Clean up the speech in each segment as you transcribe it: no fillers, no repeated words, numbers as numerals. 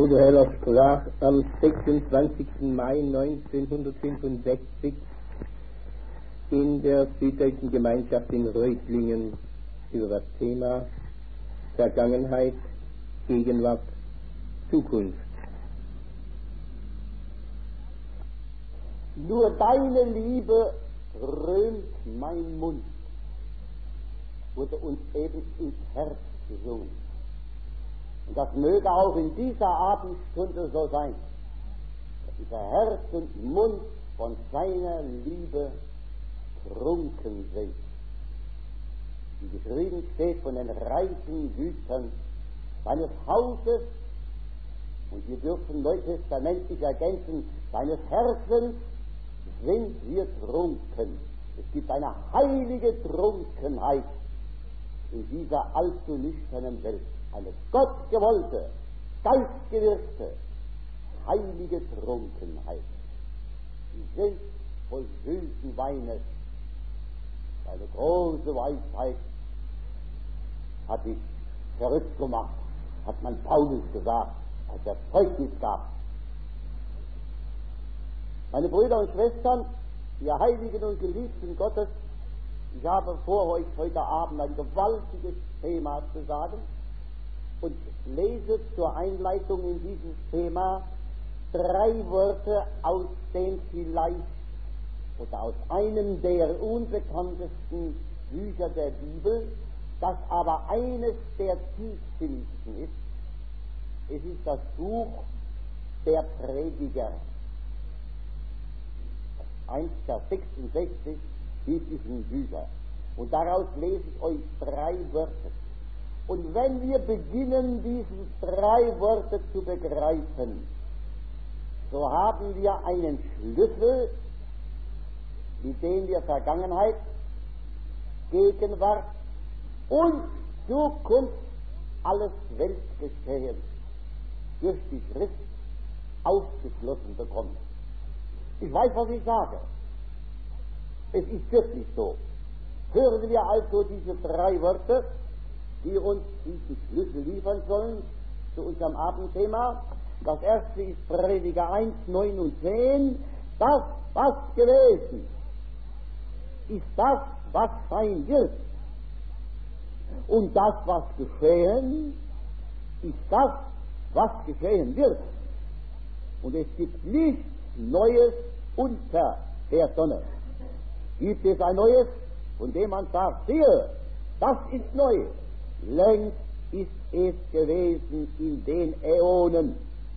Bruder Heller sprach am 26. Mai 1965 in der Süddeutschen Gemeinschaft in Reutlingen über das Thema Vergangenheit, Gegenwart, Zukunft. Nur deine Liebe rühmt mein Mund, wurde uns eben ins Herz gesungen. Und das möge auch in dieser Abendstunde so sein, dass unser Herz und Mund von seiner Liebe trunken sind. Wie geschrieben steht von den reichen Gütern seines Hauses, und wir dürfen neutestamentlich ergänzen, seines Herzens sind wir trunken. Es gibt eine heilige Trunkenheit in dieser allzu nüchternen Welt. Eine gottgewollte, geistgewirkte, heilige Trunkenheit. Sie sind voll süßen Weines. Eine große Weisheit hat dich verrückt gemacht, hat man Paulus gesagt, als er Zeugnis gab. Meine Brüder und Schwestern, ihr Heiligen und Geliebten Gottes, ich habe vor, euch heute Abend ein gewaltiges Thema zu sagen und lese zur Einleitung in dieses Thema 3 Worte aus dem vielleicht oder aus einem der unbekanntesten Bücher der Bibel, das aber eines der tiefsinnigsten ist. Es ist das Buch der Prediger. 1, Vers 66 diesen Bücher. Und daraus lese ich euch 3 Wörter. Und wenn wir beginnen, diese 3 Worte zu begreifen, so haben wir einen Schlüssel, mit dem wir Vergangenheit, Gegenwart und Zukunft, alles Weltgeschehen durch die Schrift aufgeschlossen bekommen. Ich weiß, was ich sage. Es ist wirklich so. Hören wir also diese 3 Worte, die uns diesen Schlüssel liefern sollen zu unserem Abendthema. Das erste ist Prediger 1, 9 und 10. Das, was gewesen, ist das, was sein wird. Und das, was geschehen, ist das, was geschehen wird. Und es gibt nichts Neues unter der Sonne. Gibt es ein Neues, von dem man sagt, siehe, das ist neu. Längst ist es gewesen in den Äonen,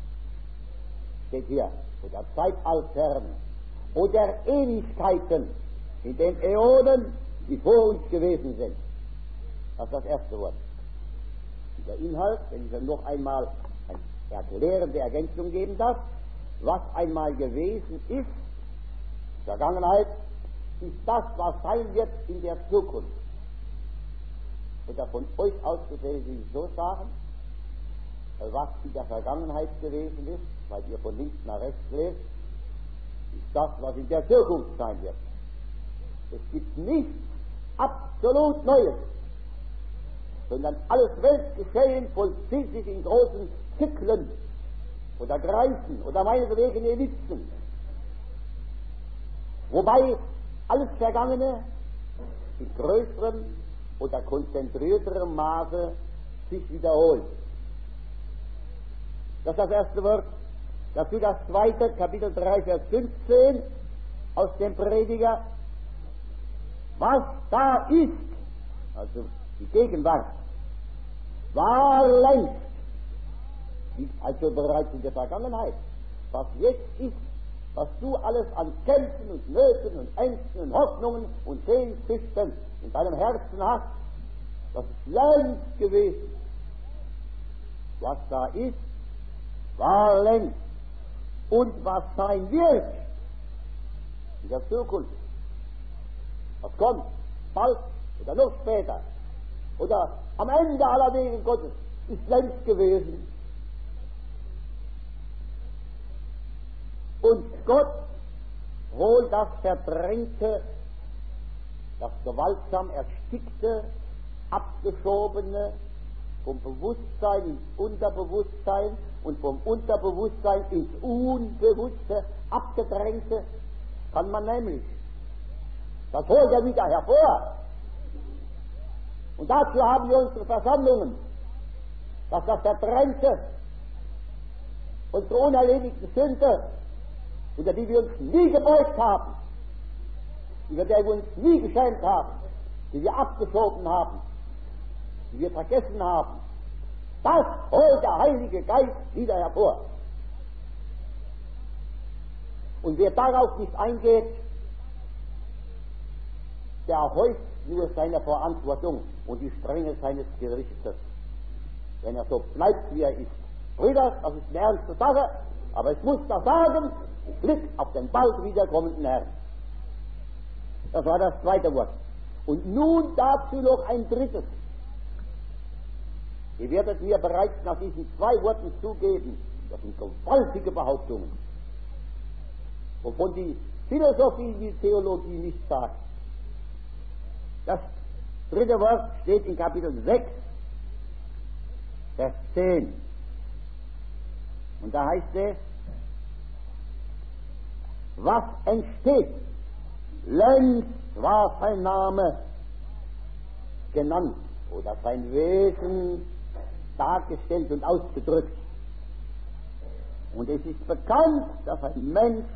steht hier, oder Zeitaltern, oder Ewigkeiten, in den Äonen, die vor uns gewesen sind. Das ist das erste Wort. Und der Inhalt, wenn ich dann noch einmal eine erklärende Ergänzung geben darf, was einmal gewesen ist, Vergangenheit, ist das, was sein wird in der Zukunft. Und von euch aus gesehen will ich so sagen, was in der Vergangenheit gewesen ist, weil ihr von links nach rechts lest, ist das, was in der Zukunft sein wird. Es gibt nichts absolut Neues, sondern alles Weltgeschehen vollzieht sich in großen Zyklen oder Kreisen oder meinetwegen Ellipsen. Wobei alles Vergangene in größerem oder konzentrierterem Maße sich wiederholt. Das ist das erste Wort. Dazu das zweite, Kapitel 3, Vers 15 aus dem Prediger. Was da ist, also die Gegenwart, war längst, also bereits in der Vergangenheit. Was jetzt ist, was du alles an Kämpfen und Nöten und Ängsten und Hoffnungen und Sehnsüchten in deinem Herzen hast, das ist längst gewesen. Was da ist, war längst. Und was sein wird in der Zukunft, was kommt, bald oder noch später, oder am Ende aller Wege Gottes, ist längst gewesen. Und Gott holt das Verdrängte, das gewaltsam Erstickte, Abgeschobene, vom Bewusstsein ins Unterbewusstsein und vom Unterbewusstsein ins Unbewusste abgedrängte, kann man nämlich. Das holt er wieder hervor. Und dazu haben wir unsere Versammlungen, dass das Verdrängte, unsere unerledigte Sünde, unter die wir uns nie gebeugt haben, über der wir uns nie geschämt haben, die wir abgeschoben haben, die wir vergessen haben, das holt der Heilige Geist wieder hervor. Und wer darauf nicht eingeht, der erhäuft nur seine Verantwortung und die Strenge seines Gerichtes, wenn er so bleibt, wie er ist. Brüder, das ist eine ernste Sache, aber ich muss da sagen, ich blick auf den bald wiederkommenden Herrn. Das war das zweite Wort. Und nun dazu noch ein drittes. Ihr werdet mir bereits nach diesen zwei Worten zugeben, das sind gewaltige Behauptungen, wovon die Philosophie, die Theologie nicht sagt. Das dritte Wort steht in Kapitel 6, Vers 10. Und da heißt es, was entsteht, längst war sein Name genannt oder sein Wesen dargestellt und ausgedrückt. Und es ist bekannt, dass ein Mensch,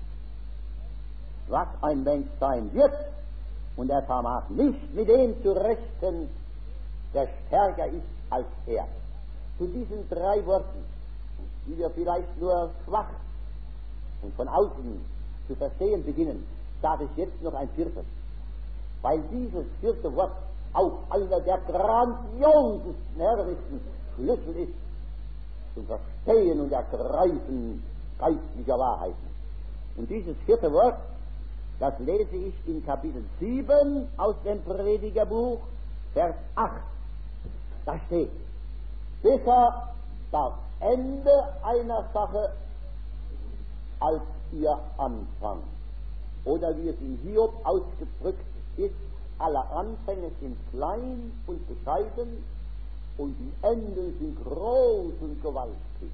was ein Mensch sein wird, und er vermag nicht mit dem zu rechten, der stärker ist als er. Zu diesen drei Worten, die wir vielleicht nur schwach und von außen zu verstehen beginnen, sage ich jetzt noch ein viertes. Weil dieses vierte Wort auch einer der grandiosesten, herrlichsten Schlüssel ist zum Verstehen und Ergreifen geistlicher Wahrheiten. Und dieses vierte Wort, das lese ich in Kapitel 7 aus dem Predigerbuch, Vers 8. Da steht, besser das Ende einer Sache als ihr Anfang. Oder wie es in Hiob ausgedrückt ist, alle Anfänge sind klein und bescheiden und die Enden sind groß und gewaltig.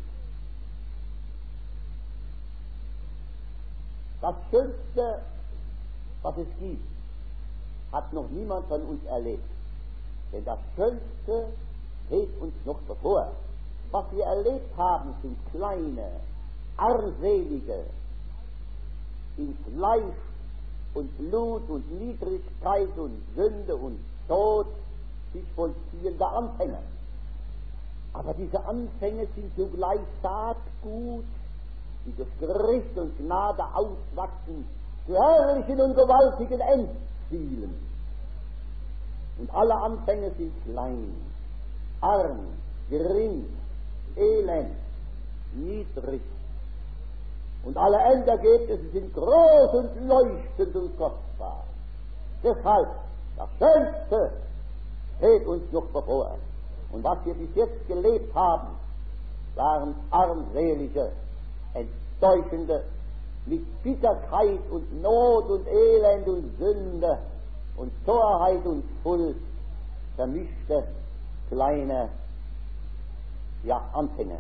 Das Schönste, was es gibt, hat noch niemand von uns erlebt. Denn das Schönste steht uns noch bevor. Was wir erlebt haben, sind kleine, armselige, in Fleisch und Blut und Niedrigkeit und Sünde und Tod sich vollziehende Anfänge. Aber diese Anfänge sind zugleich Saatgut, die durch Gericht und Gnade auswachsen zu herrlichen und gewaltigen Endzielen. Und alle Anfänge sind klein, arm, gering, elend, niedrig. Und alle Endergebnisse sind groß und leuchtend und kostbar. Deshalb, das Schönste steht uns noch bevor. Und was wir bis jetzt gelebt haben, waren armselige, enttäuschende, mit Bitterkeit und Not und Elend und Sünde und Torheit und Schuld vermischte kleine Anfänge.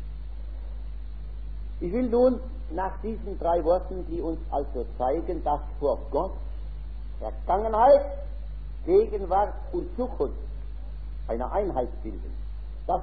Ich will nun nach diesen drei Worten, die uns also zeigen, dass vor Gott Vergangenheit, Gegenwart und Zukunft eine Einheit bilden. Das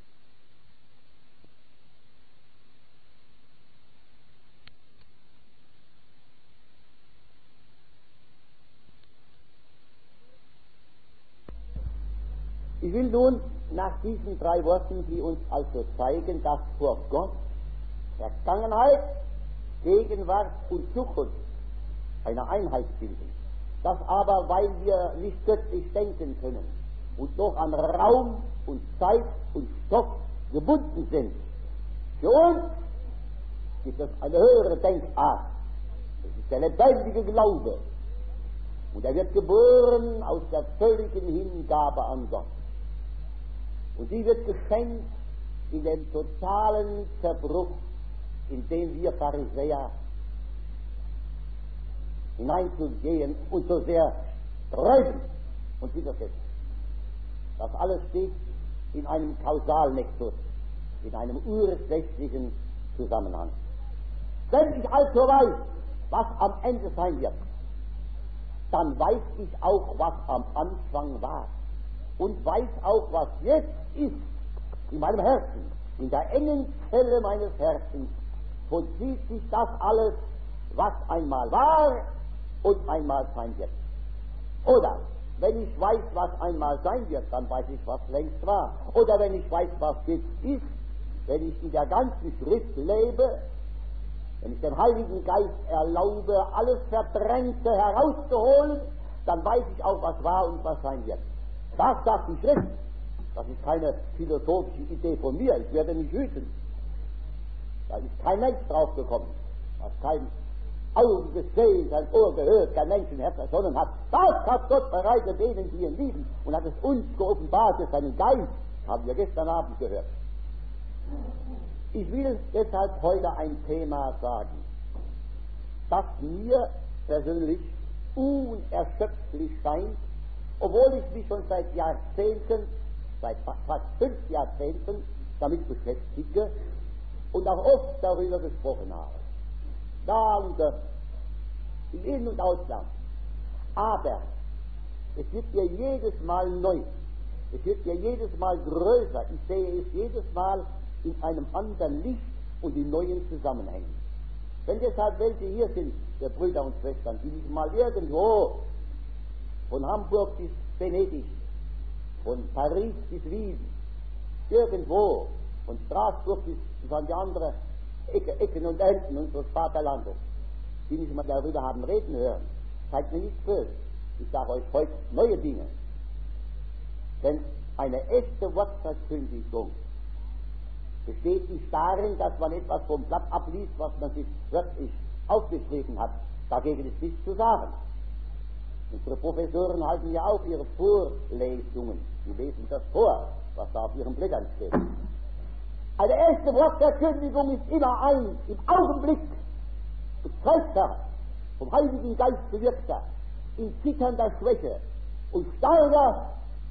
Ich will nun nach diesen drei Worten, die uns also zeigen, dass vor Gott Vergangenheit, Gegenwart und Zukunft eine Einheit bilden. Das aber, weil wir nicht göttlich denken können und doch an Raum und Zeit und Stoff gebunden sind. Für uns gibt es eine höhere Denkart. Das ist der lebendige Glaube. Und er wird geboren aus der völligen Hingabe an Gott. Und die wird geschenkt in dem totalen Zerbruch, in dem wir Pharisäer hineinzugehen und so sehr sträuben und widersetzen. Das alles steht in einem Kausalnexus, in einem ursächlichen Zusammenhang. Wenn ich also weiß, was am Ende sein wird, dann weiß ich auch, was am Anfang war und weiß auch, was jetzt ist in meinem Herzen, in der engen Zelle meines Herzens, vollzieht sich das alles, was einmal war und einmal sein wird. Oder wenn ich weiß, was einmal sein wird, dann weiß ich, was längst war. Oder wenn ich weiß, was jetzt ist, wenn ich in der ganzen Schrift lebe, wenn ich dem Heiligen Geist erlaube, alles Verdrängte herauszuholen, dann weiß ich auch, was war und was sein wird. Das sagt die Schrift. Das ist keine philosophische Idee von mir. Ich werde nicht hüten. Da ist kein Mensch drauf gekommen. Da ist kein Auge gesehen, kein Ohr gehört, kein Menschenherz ersonnen hat. Das hat Gott bereitet denen, die ihn lieben, und hat es uns geoffenbart durch seinen Geist. Haben wir gestern Abend gehört. Ich will deshalb heute ein Thema sagen, das mir persönlich unerschöpflich scheint, obwohl ich mich schon seit Jahrzehnten, seit fast 5 Jahrzehnten damit beschäftige und auch oft darüber gesprochen habe. Da und im In- und Ausland. Aber es wird mir jedes Mal neu, es wird mir jedes Mal größer, ich sehe es jedes Mal in einem anderen Licht und in neuen Zusammenhängen. Wenn deshalb welche hier sind, der Brüder und Schwestern, die nicht mal irgendwo von Hamburg bis Venedig, von Paris bis Wien, irgendwo, von Straßburg bis an die andere Ecken und Enden unseres Vaterlandes, die nicht mal darüber haben reden hören, seid mir nicht böse. Ich sage euch heute neue Dinge. Denn eine echte Wortverkündigung besteht nicht darin, dass man etwas vom Blatt abliest, was man sich wörtlich aufgeschrieben hat. Dagegen ist nichts zu sagen. Unsere Professoren halten ja auch ihre Vorlesungen. Sie lesen das vor, was da auf ihren Blättern steht. Eine echte Wortverkündigung ist immer ein, im Augenblick gezeugter, vom Heiligen Geist bewirkter, in zitternder Schwäche und starker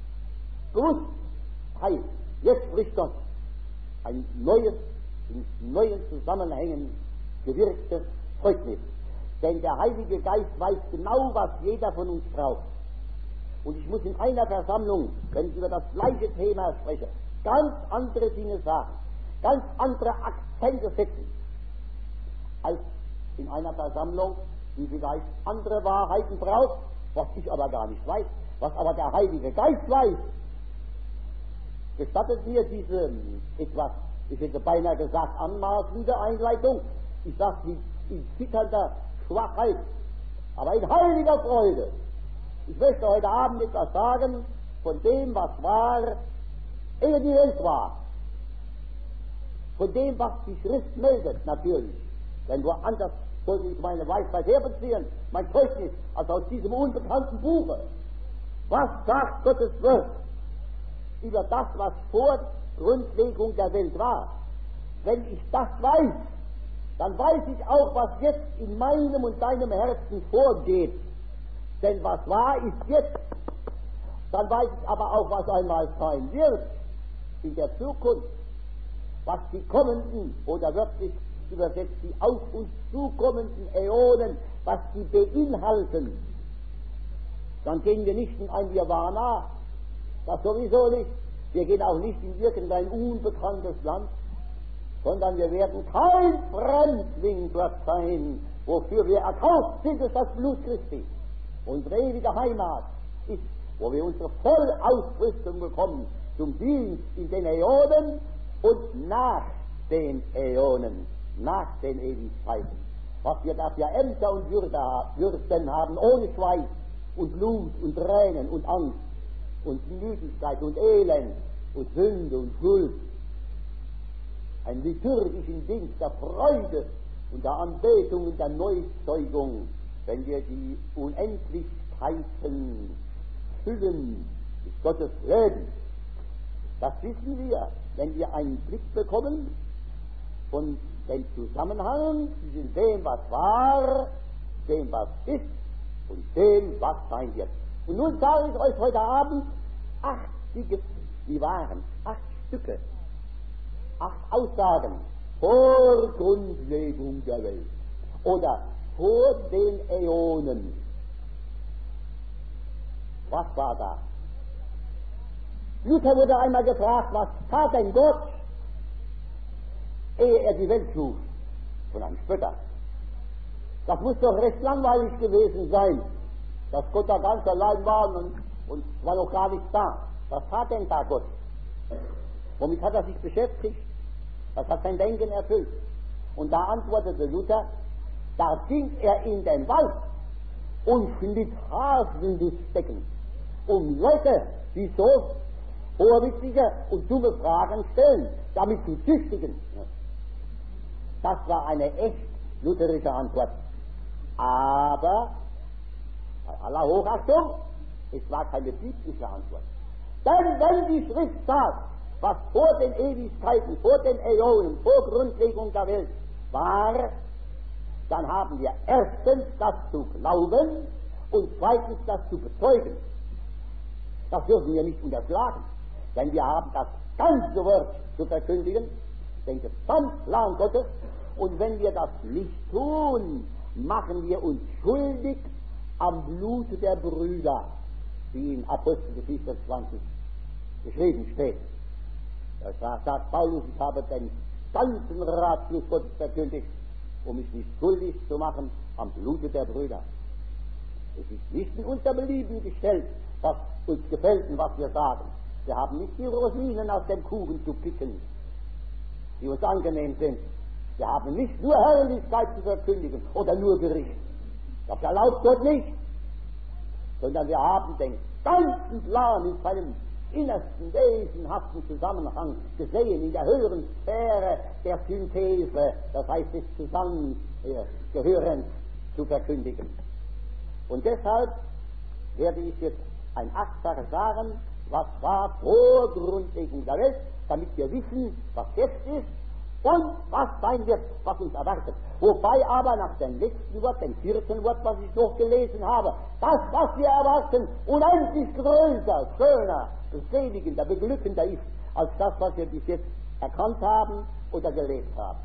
Bewusstheit. Jetzt spricht Gott. Ein neues, in neuen Zusammenhängen gewirktes Zeugnis. Denn der Heilige Geist weiß genau, was jeder von uns braucht. Und ich muss in einer Versammlung, wenn ich über das gleiche Thema spreche, ganz andere Dinge sagen, ganz andere Akzente setzen, als in einer Versammlung, die vielleicht andere Wahrheiten braucht, was ich aber gar nicht weiß, was aber der Heilige Geist weiß. Gestattet mir diese etwas, ich hätte beinahe gesagt, anmaßende Einleitung, ich sage sie in zitternder Schwachheit, aber in heiliger Freude. Ich möchte heute Abend etwas sagen von dem, was war, ehe die Welt war. Von dem, was die Schrift meldet, natürlich. Denn woanders sollte ich meine Weisheit herbeziehen, mein Zeugnis, als aus diesem unbekannten Buche. Was sagt Gottes Wort über das, was vor Grundlegung der Welt war? Wenn ich das weiß, dann weiß ich auch, was jetzt in meinem und deinem Herzen vorgeht. Denn was war, ist jetzt. Dann weiß ich aber auch, was einmal sein wird in der Zukunft, was die kommenden, oder wörtlich übersetzt, die auf uns zukommenden Äonen, was die beinhalten. Dann gehen wir nicht in ein Nirvana, das sowieso nicht. Wir gehen auch nicht in irgendein unbekanntes Land, sondern wir werden kein Fremdling dort sein. Wofür wir erkauft sind, ist das Blut Christi. Unsere ewige Heimat ist, wo wir unsere Vollausrüstung bekommen zum Dienst in den Äonen und nach den Äonen, nach den Ewigkeiten. Was wir da für Ämter und Würden haben, ohne Schweiß und Blut und Tränen und Angst und Müdigkeit und Elend und Sünde und Schuld. Einen liturgischen Dienst der Freude und der Anbetung und der Neuzeugung, wenn wir die Unendlichkeiten füllen mit Gottes Leben. Das wissen wir, wenn wir einen Blick bekommen von dem Zusammenhang zwischen dem, was war, dem, was ist und dem, was sein wird. Und nun sage ich euch heute Abend 8 die waren 8 Stücke, 8 Aussagen vor Grundlegung der Welt oder vor den Äonen. Was war da? Luther wurde einmal gefragt, was tat denn Gott, ehe er die Welt schuf? Von einem Spötter. Das muss doch recht langweilig gewesen sein, dass Gott da ganz allein war und war noch gar nichts da. Was tat denn da Gott? Womit hat er sich beschäftigt? Was hat sein Denken erfüllt? Und da antwortete Luther, da ging er in den Wald und schnitt Haselnussstecken, um Leute, die so vorwitzige und dumme Fragen stellen, damit zu züchtigen. Das war eine echt lutherische Antwort. Aber, bei aller Hochachtung, es war keine biblische Antwort. Denn wenn die Schrift sagt, was vor den Ewigkeiten, vor den Äonen, vor Grundlegung der Welt war, dann haben wir erstens das zu glauben und zweitens das zu bezeugen. Das dürfen wir nicht unterschlagen, denn wir haben das ganze Wort zu verkündigen, den Gesamtplan Gottes, und wenn wir das nicht tun, machen wir uns schuldig am Blut der Brüder, wie in Apostelgeschichte 20 geschrieben steht. Da sagt Paulus, ich habe den ganzen Ratschluss Gottes verkündigt, um mich nicht schuldig zu machen am Blute der Brüder. Es ist nicht in unser Belieben gestellt, was uns gefällt und was wir sagen. Wir haben nicht die Rosinen aus dem Kuchen zu picken, die uns angenehm sind. Wir haben nicht nur Herrlichkeit zu verkündigen oder nur Gericht. Das erlaubt Gott nicht. Sondern wir haben den ganzen Plan in seinem innersten, wesenhaften Zusammenhang gesehen, in der höheren Sphäre der Synthese, das heißt des Zusammengehörens, zu verkündigen. Und deshalb werde ich jetzt ein Achtfaches sagen, was war vor Grundlegung der Welt, damit wir wissen, was jetzt ist und was sein wird, was uns erwartet. Wobei aber nach dem letzten Wort, dem 4. Wort, was ich noch gelesen habe, das, was wir erwarten, unendlich größer, schöner, beseligender, beglückender ist, als das, was wir bis jetzt erkannt haben oder gelebt haben.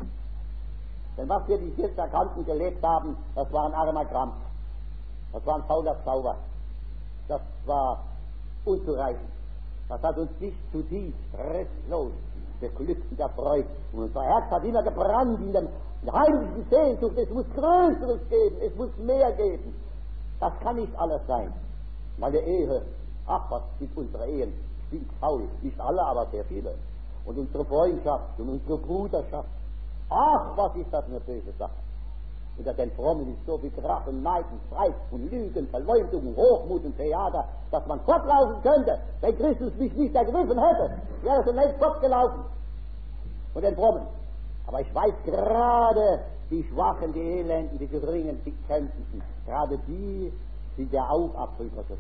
Denn was wir bis jetzt erkannt und gelebt haben, das war ein armer Krampf. Das war ein fauler Zauber. Das war unzureichend. Das hat uns nicht zutiefst, restlos beglückt und erfreut. Und unser Herz hat immer gebrannt in der heimlichen Sehnsucht. Es muss Größeres geben, es muss mehr geben. Das kann nicht alles sein. Meine Ehe, ach, was sind unsere Ehen? Stinkt faul. Nicht alle, aber sehr viele. Und unsere Freundschaft und unsere Bruderschaft. Ach, was ist das eine böse Sache. Unter den Frommen ist so viel Krach und Neid und Streit und Lügen, Verleumdung und Hochmut und Theater, dass man fortlaufen könnte. Wenn Christus mich nicht ergriffen hätte, wäre schon längst fortgelaufen. Und den Frommen. Aber ich weiß gerade, die Schwachen, die Elenden, die Geringen, die Kämpfenden, gerade die sind der Augapfel Gottes.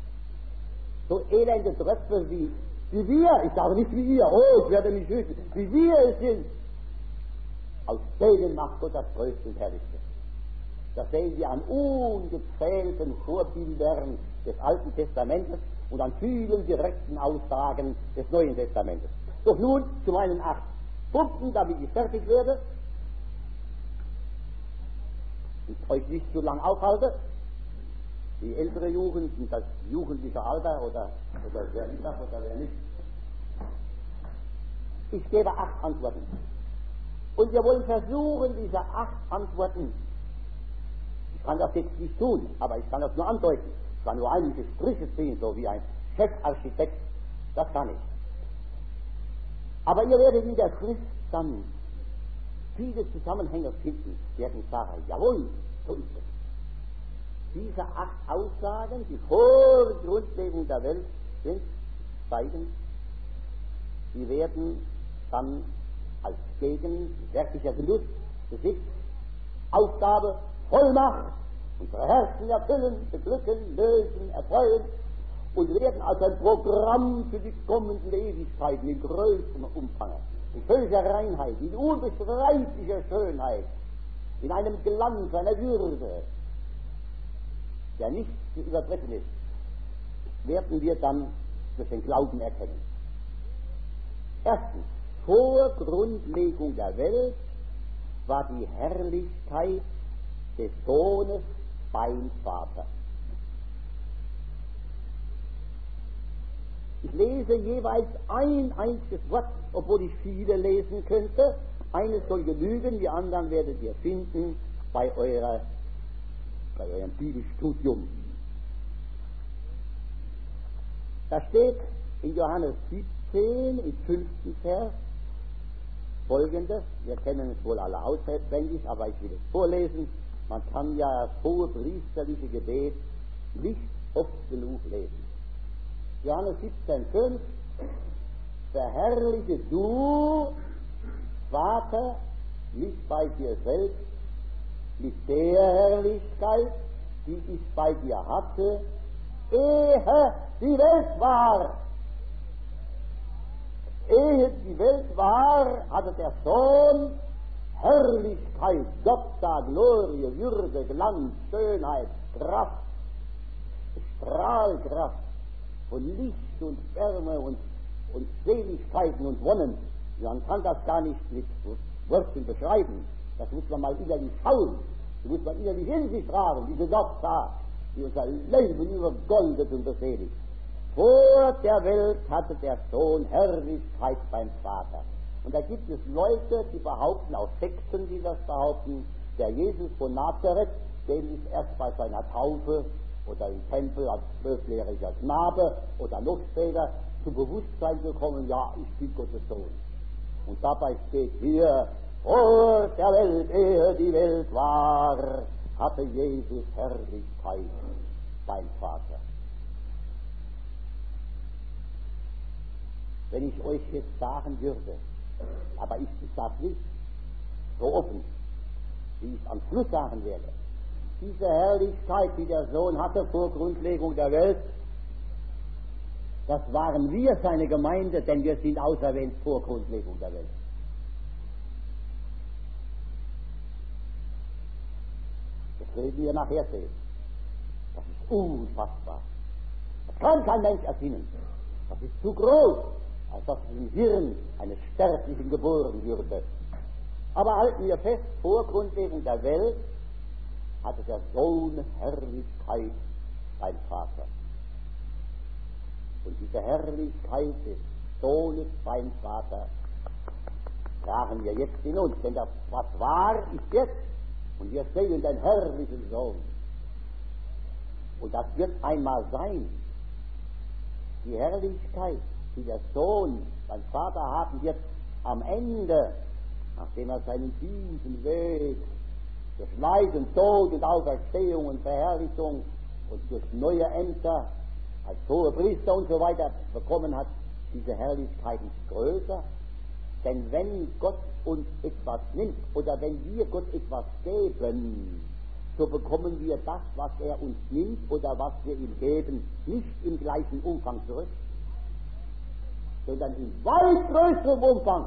So elende Tröpfe wie wir, ich sage nicht wie ihr, oh, ich werde mich hüten, wie wir es sind, aus denen macht Gott das Größte und Herrlichste. Das sehen wir an ungezählten Vorbildern des Alten Testamentes und an vielen direkten Aussagen des Neuen Testamentes. Doch nun zu meinen 8 Punkten, damit ich fertig werde und euch nicht zu lang aufhalte. Die ältere Jugend und das jugendliche Alter oder wer nicht das oder wer nicht. Ich gebe 8 Antworten. Und wir wollen versuchen, diese 8 Antworten, ich kann das jetzt nicht tun, aber ich kann das nur andeuten. Ich kann nur einige Striche ziehen, so wie ein Chefarchitekt. Das kann ich. Aber ihr werdet in der Schrift dann viele Zusammenhänge finden, werden sagen, jawohl, so ist es. Diese 8 Aussagen, die vor Grundlegung der Welt sind, zeigen, die werden dann als gegenwärtiger Genuss, Besitz, Aufgabe, Vollmacht, unsere Herzen erfüllen, beglücken, lösen, erfreuen und werden als ein Programm für die kommenden Ewigkeiten in größtem Umfang, in völliger Reinheit, in unbeschreiblicher Schönheit, in einem Glanz, einer Würde, der nicht zu übertreffen ist, werden wir dann durch den Glauben erkennen. Erstens, vor Grundlegung der Welt war die Herrlichkeit des Sohnes beim Vater. Ich lese jeweils ein einziges Wort, obwohl ich viele lesen könnte. Eines soll genügen, die anderen werdet ihr finden bei eurem Bibelstudium. Da steht in Johannes 17, im 5. Vers, Folgendes, wir kennen es wohl alle auswendig, aber ich will es vorlesen. Man kann ja das hohe priesterliche Gebet nicht oft genug lesen. Johannes 17,5: Verherrliche du, Vater, mich bei dir selbst, mit der Herrlichkeit, die ich bei dir hatte, ehe die Welt war. Ehe die Welt war, hatte der Sohn Herrlichkeit, Gottheit, Glorie, Würde, Glanz, Schönheit, Kraft, Strahlkraft von Licht und Wärme und Seligkeiten und Wonnen. Man kann das gar nicht mit Worten beschreiben. Das muss man mal innerlich schauen. Das muss man innerlich in sich tragen, diese Gottheit, die unser Leben übergoldet und befehligt. Vor der Welt hatte der Sohn Herrlichkeit beim Vater. Und da gibt es Leute, die behaupten, auch Sekten, die das behaupten, der Jesus von Nazareth, dem ist erst bei seiner Taufe oder im Tempel als 12-jähriger Knabe oder noch später zu Bewusstsein gekommen, ja, ich bin Gottes Sohn. Und dabei steht hier, vor der Welt, ehe die Welt war, hatte Jesus Herrlichkeit beim Vater. Wenn ich euch jetzt sagen würde, aber ich sage nicht so offen, wie ich am Schluss sagen werde, diese Herrlichkeit, die der Sohn hatte vor Grundlegung der Welt, das waren wir, seine Gemeinde, denn wir sind auserwählt vor Grundlegung der Welt. Das werden wir nachher sehen. Das ist unfassbar. Das kann kein Mensch erfinden. Das ist zu groß, als dass es im Hirn eines Sterblichen geboren würde. Aber halten wir fest, vor Grundlegung der Welt hatte der Sohn Herrlichkeit beim Vater. Und diese Herrlichkeit des Sohnes beim Vater tragen wir jetzt in uns, denn das, was war, ist jetzt. Und wir sehen den herrlichen Sohn. Und das wird einmal sein. Die Herrlichkeit, die der Sohn beim Vater haben wird, am Ende, nachdem er seinen tiefen Weg durch Leiden, Tod und Auferstehung und Verherrlichung und durch neue Ämter als hoher Priester und so weiter bekommen hat, diese Herrlichkeit ist größer. Denn wenn Gott uns etwas nimmt oder wenn wir Gott etwas geben, so bekommen wir das, was er uns nimmt oder was wir ihm geben, nicht im gleichen Umfang zurück, sondern in weit größerem Umfang.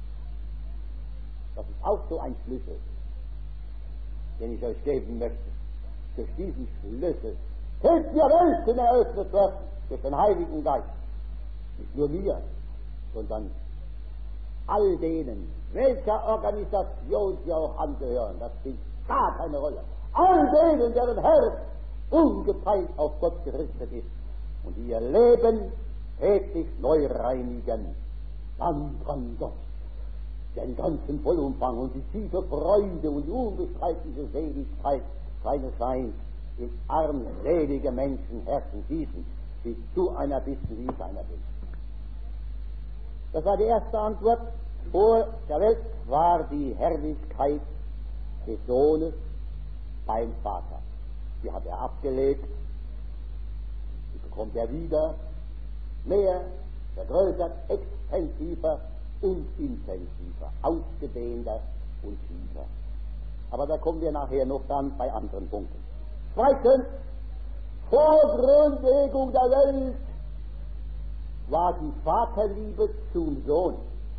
Das ist auch so ein Schlüssel, den ich euch geben möchte. Durch diesen Schlüssel hilft mir Welten eröffnet wird durch den Heiligen Geist. Nicht nur mir, sondern all denen, welcher Organisation sie auch angehören, das spielt gar keine Rolle. All denen, deren Herz ungeteilt auf Gott gerichtet ist und die ihr Leben täglich neu reinigen, dann kann Gott den ganzen Vollumfang und die tiefe Freude und die unbestreitliche Seligkeit seines Seins in armselige Menschenherzen gießen, wie du einer bist und wie ich einer bin. Das war die erste Antwort. Vor der Welt war die Herrlichkeit des Sohnes beim Vater. Die hat er abgelegt, die bekommt er wieder, mehr, vergrößert, extensiver und intensiver, ausgedehnter und tiefer. Aber da kommen wir nachher noch dann bei anderen Punkten. Zweitens, vor Grundlegung der Welt war die Vaterliebe zum Sohn.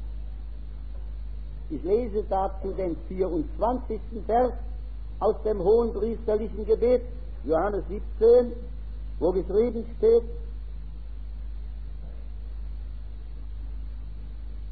Ich lese dazu den 24. Vers aus dem hohenpriesterlichen Gebet, Johannes 17, wo geschrieben steht: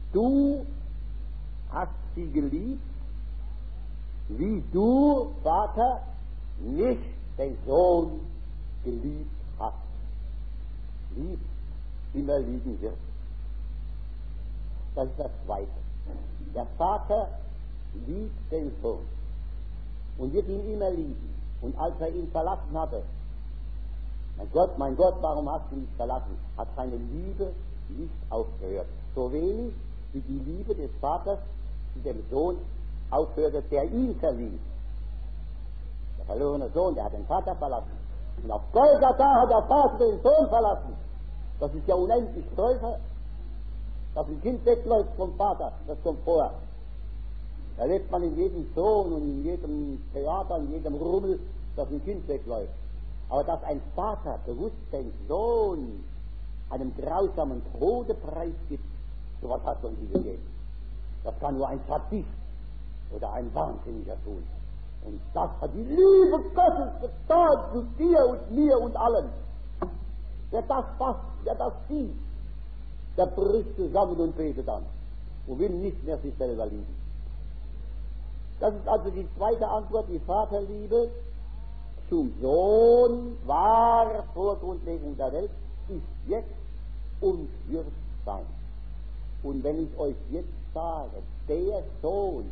du hast sie geliebt, wie du, Vater, mich, den Sohn, geliebt hast. Liebt, immer lieben wird. Das ist das Zweite. Der Vater liebt den Sohn und wird ihn immer lieben. Und als er ihn verlassen hatte, mein Gott, warum hast du mich verlassen? Hat seine Liebe nicht aufgehört. So wenig wie die Liebe des Vaters zu dem Sohn aufhörte, der ihn verließ. Der verlorene Sohn, der hat den Vater verlassen. Und auf Golgatha hat der Vater den Sohn verlassen. Das ist ja unendlich Teufel. Dass ein Kind wegläuft vom Vater, das kommt vor. Erlebt man in jedem Sohn und in jedem Theater, in jedem Rummel, dass ein Kind wegläuft. Aber dass ein Vater bewusst den Sohn einem grausamen Tode preisgibt, sowas hat es noch nie gegeben. Das kann nur ein Sadist oder ein Wahnsinniger tun. Und das hat die Liebe Gottes getan zu dir und mir und allen. Wer das fasst, wer das sieht, der bricht zusammen und betet an und will nicht mehr sich selber lieben. Das ist also die zweite Antwort, die Vaterliebe zum Sohn war vor Grundlegung der Welt, ist jetzt und wird sein. Und wenn ich euch jetzt sage, der Sohn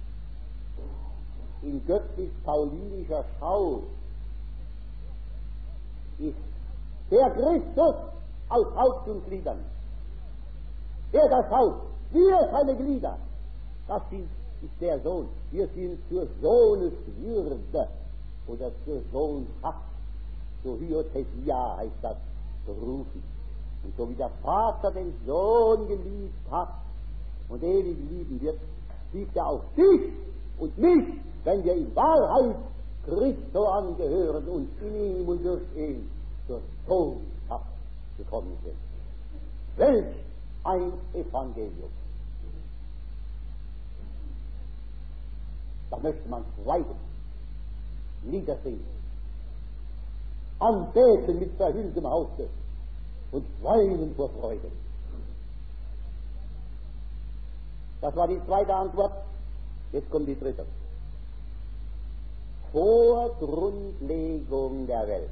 in göttlich-paulinischer Schau ist der Christus aus Haupt und Gliedern. Er das Haupt, wir seine Glieder. Das ist der Sohn. Wir sind zur Sohneswürde oder zur Sohnschaft, so Hyothesia heißt das, berufen. Und so wie der Vater den Sohn geliebt hat und ewig lieben wird, liebt er auch dich und mich, wenn wir in Wahrheit Christo angehören und in ihm und durch ihn zur Sohnschaft gekommen sind. Welch ein Evangelium! Da möchte man schweigen, niedersingen, anbeten mit verhülltem Haupte und weinen vor Freude. Das war die zweite Antwort. Jetzt kommt die dritte. Vor Grundlegung der Welt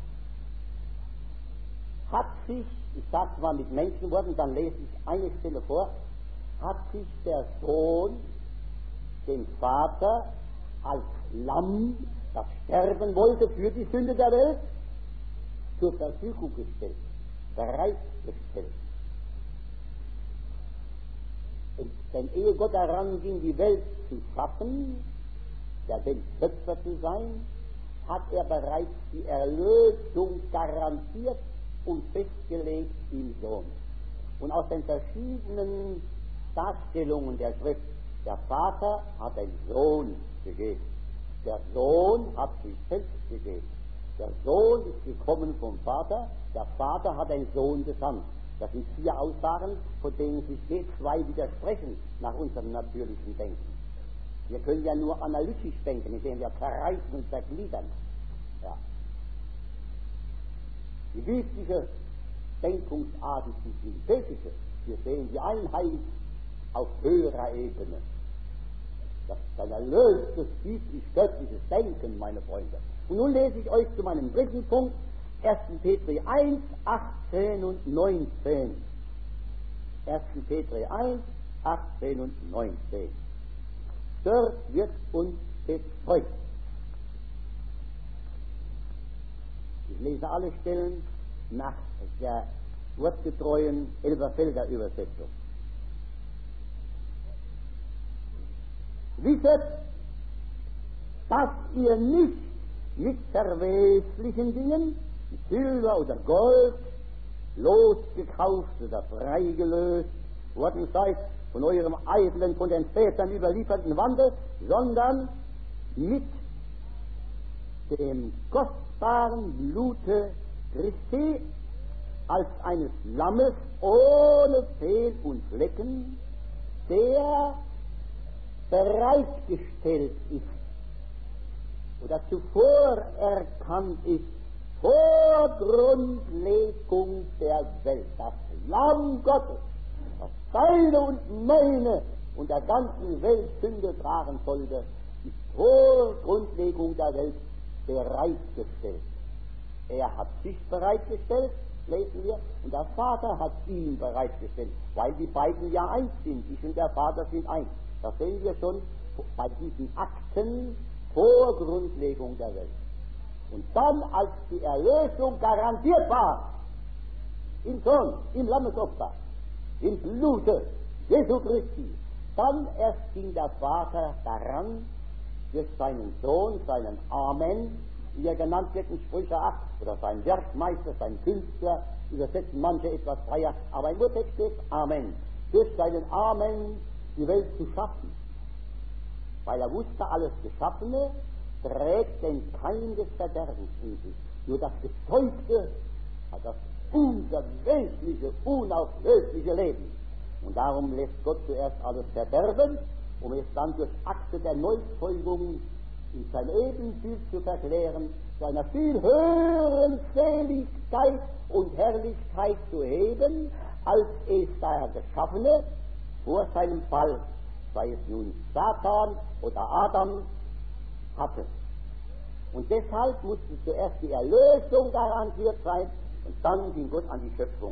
hat sich, ich sage es mal mit Menschenworten, dann lese ich eine Stelle vor, hat sich der Sohn dem Vater als Lamm, das sterben wollte für die Sünde der Welt, zur Verfügung gestellt, bereitgestellt. Und denn ehe Gott daran ging, die Welt zu schaffen, der Weltschöpfer zu sein, hat er bereits die Erlösung garantiert und festgelegt im Sohn. Und aus den verschiedenen Darstellungen der Schrift, der Vater hat den Sohn gegeben, der Sohn hat sich selbst gegeben, der Sohn ist gekommen vom Vater, der Vater hat den Sohn gesandt. Das sind 4 Aussagen, von denen sich je 2 widersprechen nach unserem natürlichen Denken. Wir können ja nur analytisch denken, indem wir zerreißen und zergliedern. Ja. Die biblische Denkungsart ist die synthetische. Wir sehen die Einheit auf höherer Ebene. Das ist ein erlöstes, biblisch-göttliches Denken, meine Freunde. Und nun lese ich euch zu meinem dritten Punkt, 1. Petri 1, 18 und 19. 1. Petri 1, 18 und 19. Dort wird uns bezeugt. Ich lese alle Stellen nach der wortgetreuen Elberfelder Übersetzung. Wisset, dass ihr nicht mit verweslichen Dingen, mit Silber oder Gold, losgekauft oder freigelöst worden seid von eurem eitlen, von den Vätern überlieferten Wandel, sondern mit dem kostbaren Blute Christi als eines Lammes ohne Fehl und Flecken, der bereitgestellt ist oder zuvor erkannt ist, vor Grundlegung der Welt, das Lamm Gottes, das seine und meine und der ganzen Welt Sünde tragen sollte, ist vor Grundlegung der Welt bereitgestellt. Er hat sich bereitgestellt, lesen wir, und der Vater hat ihn bereitgestellt, weil die beiden ja eins sind. Ich und der Vater sind eins. Das sehen wir schon bei diesen Akten vor Grundlegung der Welt. Und dann, als die Erlösung garantiert war, im Sohn, im Lammesopfer, im Blute Jesu Christi, dann erst ging der Vater daran, durch seinen Sohn, seinen Amen, wie er genannt wird in Sprüche 8, oder sein Werkmeister, sein Künstler, übersetzen manche etwas freier, aber im Urtext steht Amen, durch seinen Amen die Welt zu schaffen. Weil er wusste, alles Geschaffene trägt den Keim des Verderbens in sich. Nur das Gezeugte hat das unverweltliche, unauflösliche Leben. Und darum lässt Gott zuerst alles verderben, um es dann durch Akte der Neuzeugung in sein Ebenbild zu verklären, zu einer viel höheren Seligkeit und Herrlichkeit zu heben, als es der Geschaffene vor seinem Fall, sei es nun Satan oder Adam, hatte. Und deshalb musste zuerst die Erlösung garantiert sein und dann ging Gott an die Schöpfung.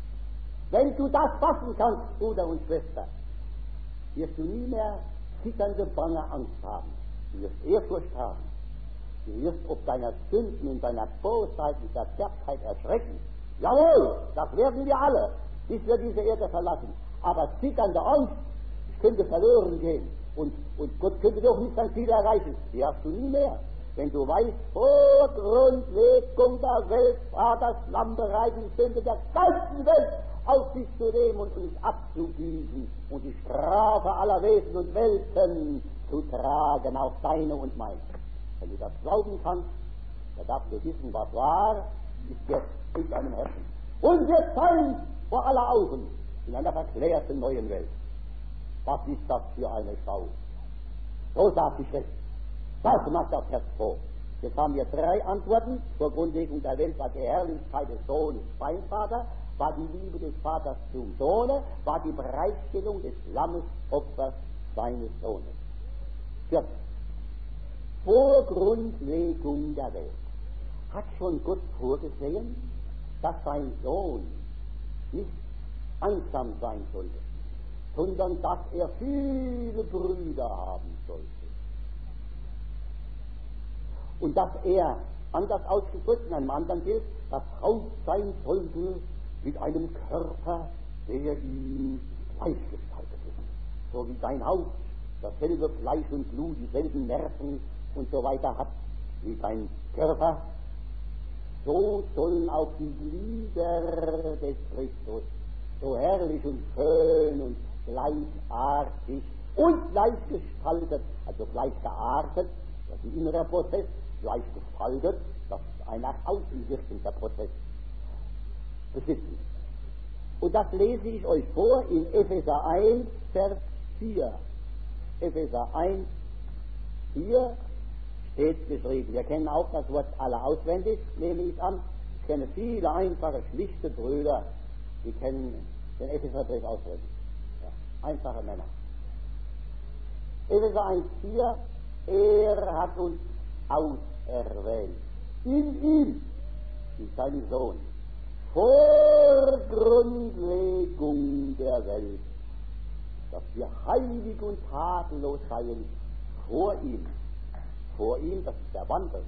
Wenn du das fassen kannst, Bruder und Schwester, wirst du nie mehr zitternde, bange Angst haben. Du wirst Ehrfurcht haben. Du wirst ob deiner Sünden und deiner Bosheit und Verderbtheit erschrecken. Jawohl, das werden wir alle, bis wir diese Erde verlassen. Aber zitternde Angst, ich könnte verloren gehen. Und Gott könnte doch nicht sein Ziel erreichen. Die hast du nie mehr. Wenn du weißt, vor Grundlegung der Welt war das Lamm bereit, die Sünde der ganzen Welt auf sich zu nehmen und uns abzugießen und die Strafe aller Wesen und Welten zu tragen auf deine und meine. Wenn du das glauben kannst, dann darfst du wissen, was war, ist jetzt in deinem Herzen. Und wird sein vor aller Augen in einer verklärten neuen Welt. Was ist das für eine Schau? So sagt die Schrift. Das macht das Herz froh. Jetzt haben wir 3 Antworten. Zur Grundlegung der Welt war die Herrlichkeit des Sohnes beim Vater, war die Liebe des Vaters zum Sohne, war die Bereitstellung des Lammesopfers seines Sohnes. 4. Vor Grundlegung der Welt hat schon Gott vorgesehen, dass sein Sohn nicht einsam sein sollte, sondern dass er viele Brüder haben sollte. Und dass er, anders ausgedrückt in einem anderen Bild, das Haupt sein sollte mit einem Körper, der ihm gleichgestaltet ist. So wie sein Haupt dasselbe Fleisch und Blut, dieselben Nerven und so weiter hat wie sein Körper, so sollen auch die Glieder des Christus so herrlich und schön und gleichartig und gleichgestaltet, also gleichgeartet, das ist ein innerer Prozess, gleichgestaltet, das ist ein nach außen wirkender Prozess, besitzen. Und das lese ich euch vor in Epheser 1, Vers 4. Epheser 1, 4 steht geschrieben. Wir kennen auch das Wort alle auswendig, nehme ich an. Ich kenne viele einfache, schlichte Brüder, die kennen den Epheserbrief auswendig. Ja, einfache Männer. Epheser 1, 4, er hat uns auserwählt. In ihm, in seinem Sohn, vor Grundlegung der Welt, dass wir heilig und tadellos seien vor ihm. Vor ihm, das ist der Wandel,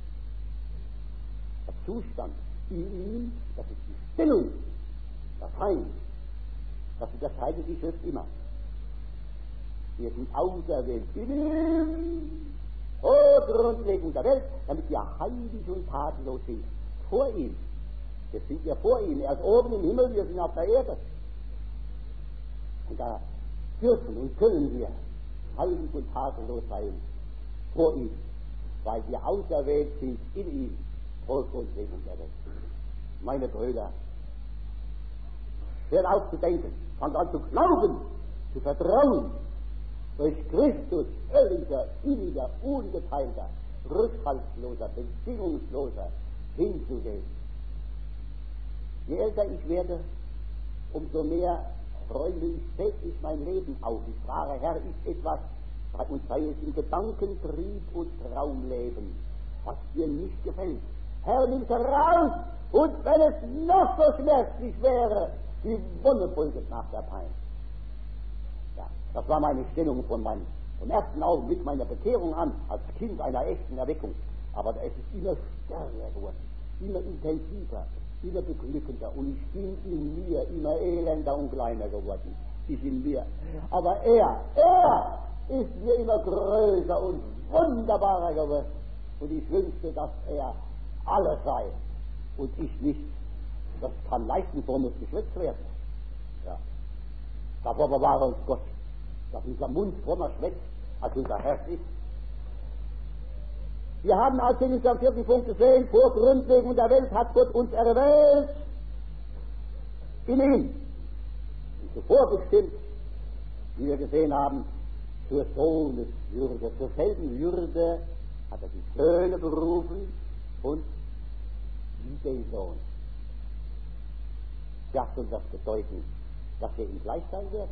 der Zustand. In ihm, das ist die Stellung, das Sein. Das unterscheidet die Schrift immer. Wir sind auserwählt in ihm, vor Grundlegung der Welt, damit wir heilig und tadellos sind. Vor ihm. Jetzt sind wir vor ihm. Er ist oben im Himmel, wir sind auf der Erde. Und da dürfen und können wir heilig und tadellos sein. Vor ihm. Weil wir auserwählt sind in ihm. Vor Grundlegung der Welt. Meine Brüder, hört auf zu denken, fangt an zu glauben, zu vertrauen, durch Christus völliger, inniger, ungeteilter, rückhaltsloser, bedingungsloser hinzugehen. Je älter ich werde, umso mehr träume ich täglich mein Leben auf. Ich frage, Herr, ist etwas, und sei es im Gedankentrieb und Traumleben, was dir nicht gefällt. Herr, nimm's heraus, und wenn es noch so schmerzlich wäre, die Wonne folget nach der Pein. Ja, das war meine Stellung vom ersten Augenblick meiner Bekehrung an, als Kind einer echten Erweckung. Aber es ist immer stärker geworden, immer intensiver, immer beglückender, und ich bin in mir immer elender und kleiner geworden. Ich in mir. Aber er ist mir immer größer und wunderbarer geworden. Und ich wünschte, dass er alles sei und ich nicht. Das kann leisten, so muss geschwätzt werden. Ja. Davor bewahre uns Gott, dass unser Mund frommer schwätzt, als unser Herz ist. Wir haben als in unserem 4. Punkt gesehen, vor Grundlegung der Welt hat Gott uns erwählt in ihm. Und zuvor bestimmt, wie wir gesehen haben, zur Sohneswürde, zur selben Würde hat er die Söhne berufen und wie den Sohn. Das soll das bedeuten, dass wir ihm gleich sein werden.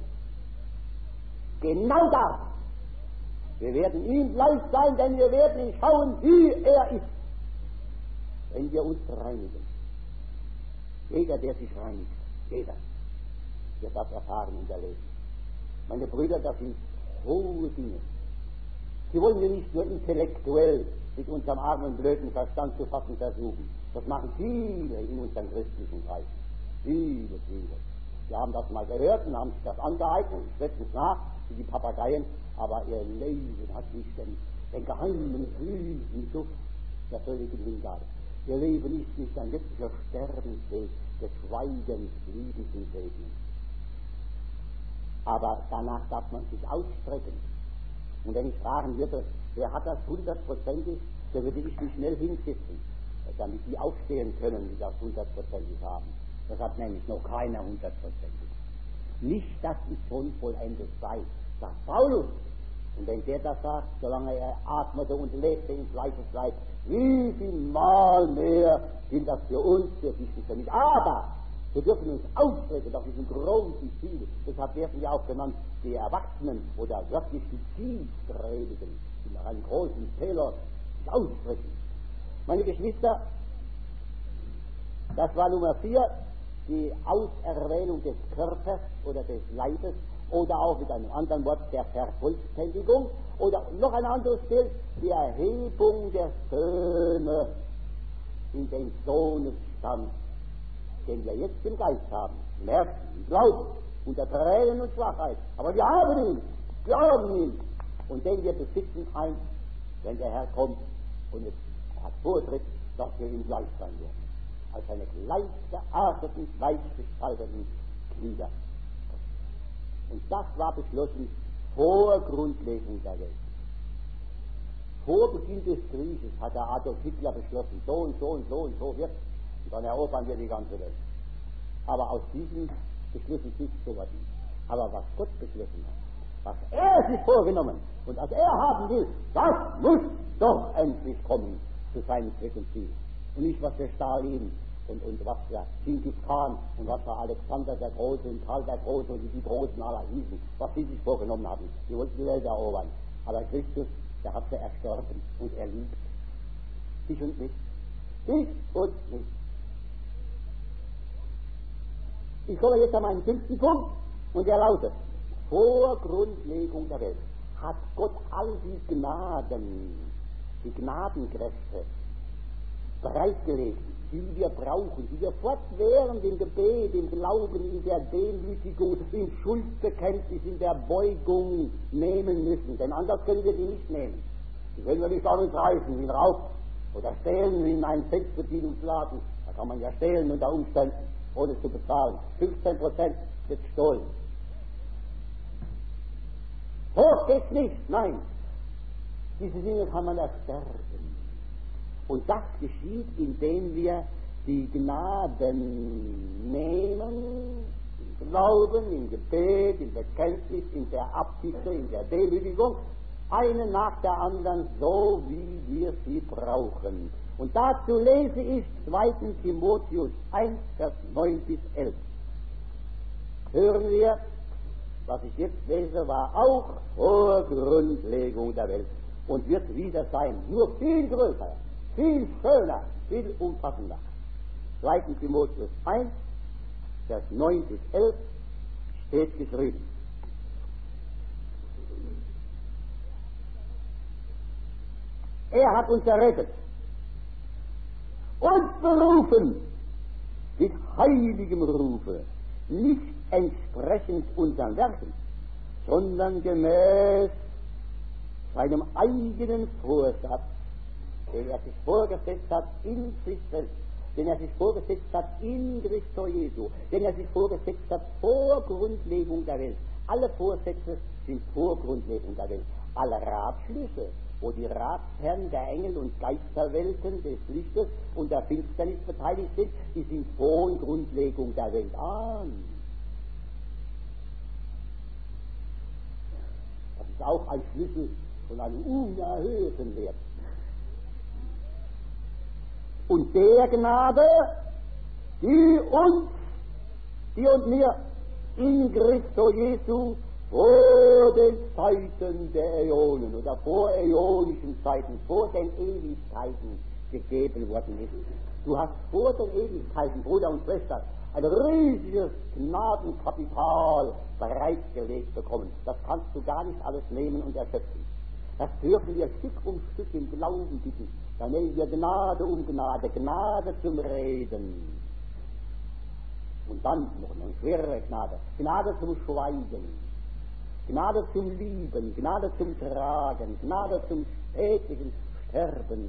Genau das. Wir werden ihm gleich sein, denn wir werden ihn schauen, wie er ist, wenn wir uns reinigen. Jeder, der sich reinigt, jeder, wird das erfahren in der Leben. Meine Brüder, das sind hohe Dinge. Sie wollen wir nicht nur intellektuell mit unserem armen, blöden Verstand zu fassen versuchen. Das machen viele in unseren christlichen Kreisen. Viele. Wir haben das mal gehört und haben sich das angeeignet, setzen es nach, wie die Papageien, aber ihr Leben hat nicht den geheimen Riesenduft der völligen Hingabe. Ihr Leben ist nicht ein wirklicher Sterbensweg des Schweigens, Liebens und Segnens. Aber danach darf man sich ausstrecken. Und wenn ich fragen würde, wer hat das 100%ig, dann würde ich mich schnell hinsetzen, damit die aufstehen können, die das 100%ig haben. Das hat nämlich noch keiner 100%ig. Nicht, dass ich schon vollendet sei, sagt Paulus. Und wenn der das sagt, solange er atmete und lebte im Fleischesleib, wie viel Mal mehr gilt das für uns, für dich und für mich. Aber wir dürfen uns ausstrecken auf diesem großen Ziel. Deshalb werden wir auch genannt die Erwachsenen oder wirklich die Zielstrebigen, die nach einem großen Fehler sich ausstrecken. Meine Geschwister, das war Nummer 4, die Auserwählung des Körpers oder des Leibes oder auch mit einem anderen Wort der Vervollständigung oder noch ein anderes Bild, die Erhebung der Söhne in den Sohnesstand, den wir jetzt im Geist haben, im Herzen, im Glauben, unter Tränen und Schwachheit. Aber wir haben ihn und den wir besitzen ein, wenn der Herr kommt und es hat Vortritt, dass wir ihm gleich sein werden. Als eine gleich gearteten, gleich gestalteten Glieder. Und das war beschlossen vor Grundlegung der Welt. Vor Beginn des Krieges hat der Adolf Hitler beschlossen, so und so und so und so wird, und dann erobern wir die ganze Welt. Aber aus diesem Beschluss ist nichts geworden. Aber was Gott beschlossen hat, was er sich vorgenommen und was er haben will, das muss doch endlich kommen zu seinem Zweck und Ziel. Und nicht, was der Stalin und was der Genghis Khan und was der Alexander der Große und Karl der Große und die Großen aller hießen, was sie sich vorgenommen haben. Sie wollten die Welt erobern. Aber Christus, der hat sie erstorben und er liebt dich und mich. Dich und mich. Ich komme jetzt an meinen 5. Punkt und der lautet: Vor Grundlegung der Welt hat Gott all die Gnaden, die Gnadenkräfte bereitgelegt, die wir brauchen, die wir fortwährend im Gebet, im Glauben, in der Demütigung, im Schuldbekenntnis, in der Beugung nehmen müssen. Denn anders können wir die nicht nehmen. Die können wir nicht an uns reißen wie ein Raub oder stehlen wie in einem Selbstbedienungsladen. Da kann man ja stehlen unter Umständen, ohne zu bezahlen. 15% wird gestohlen. Hoch geht's nicht, nein. Diese Dinge kann man ersterben. Und das geschieht, indem wir die Gnaden nehmen, im Glauben, im Gebet, im Bekenntnis, in der Abbitte, in der Demütigung, eine nach der anderen, so wie wir sie brauchen. Und dazu lese ich 2. Timotheus 1, Vers 9 bis 11. hören wir, was ich jetzt lese, war auch vor Grundlegung der Welt und wird wieder sein, nur viel größer, viel schöner, viel umfassender. 2. Timotheus 1, Vers 9 bis 11 steht geschrieben: Er hat uns errettet und berufen mit heiligem Rufe, nicht entsprechend unseren Werken, sondern gemäß seinem eigenen Vorsatz, den er sich vorgesetzt hat in sich selbst, den er sich vorgesetzt hat in Christo Jesu, den er sich vorgesetzt hat vor Grundlegung der Welt. Alle Vorsätze sind vor Grundlegung der Welt. Alle Ratschlüsse, wo die Ratsherren der Engel und Geisterwelten des Lichtes und der Finsternis beteiligt sind, die sind vor Grundlegung der Welt an. Das ist auch ein Schlüssel von einem unerhörten Wert. Und der Gnade, die und mir in Christo Jesu vor den Zeiten der Äonen oder vor äonischen Zeiten, vor den Ewigkeiten gegeben worden ist. Du hast vor den Ewigkeiten, Bruder und Schwester, ein riesiges Gnadenkapital bereitgelegt bekommen. Das kannst du gar nicht alles nehmen und erschöpfen. Das dürfen wir Stück um Stück im Glauben bitten. Dann nehmen wir Gnade um Gnade, Gnade zum Reden. Und dann noch eine schwerere Gnade, Gnade zum Schweigen, Gnade zum Lieben, Gnade zum Tragen, Gnade zum spätlichen Sterben.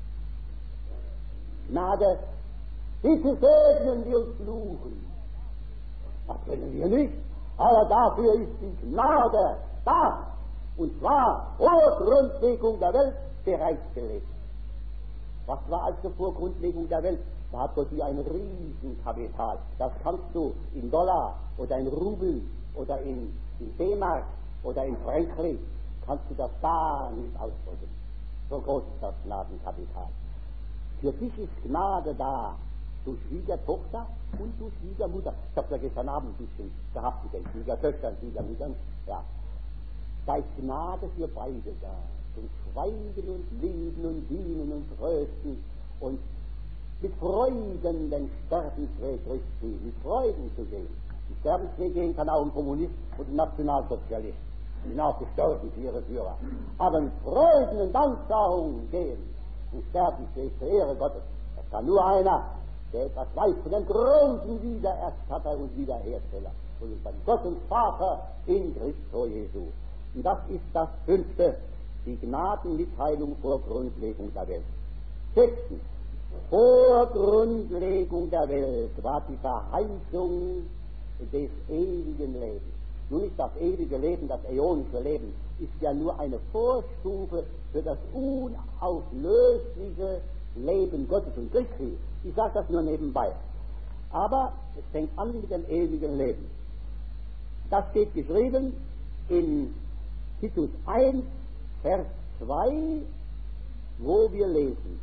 Gnade, bitte segnen wir uns fluchen. Das können wir nicht, aber dafür ist die Gnade da. Und zwar vor Grundlegung der Welt bereitgelegt. Was war also vor Grundlegung der Welt? Da hat Gott hier ein Riesenkapital. Das kannst du in Dollar oder in Rubel oder in D-Mark oder in Frankreich, kannst du das da nicht ausdrücken. So groß ist das Gnadenkapital. Für dich ist Gnade da, durch Schwiegertochter und durch Schwiegermutter. Ich habe ja gestern Abend ein bisschen gehabt mit den Schwiegertöchtern, Schwiegermüttern. Ja. Da ist Gnade für beide da. Zum Schweigen und Lieben und Dienen und Trösten und mit Freuden den Sterbensweg Christi, mit Freuden zu gehen. Den Sterbensweg gehen kann auch ein Kommunist und ein Nationalsozialist. Die sind auch gestorben für ihre Führer. Aber mit Freuden und Danksagung gehen, den Sterbensweg zur Ehre Gottes, das kann nur einer, der etwas weiß von dem großen Wiedererstatter und Wiederhersteller. Und ist dann Gott und Vater in Christo Jesu. Und das ist das 5., die Gnadenmitteilung vor Grundlegung der Welt. 6. Vor Grundlegung der Welt war die Verheißung des ewigen Lebens. Nun ist das ewige Leben, das äonische Leben, ist ja nur eine Vorstufe für das unauflösliche Leben Gottes und Christi. Ich sage das nur nebenbei. Aber es fängt an mit dem ewigen Leben. Das steht geschrieben in Titus 1, Vers 2, wo wir lesen: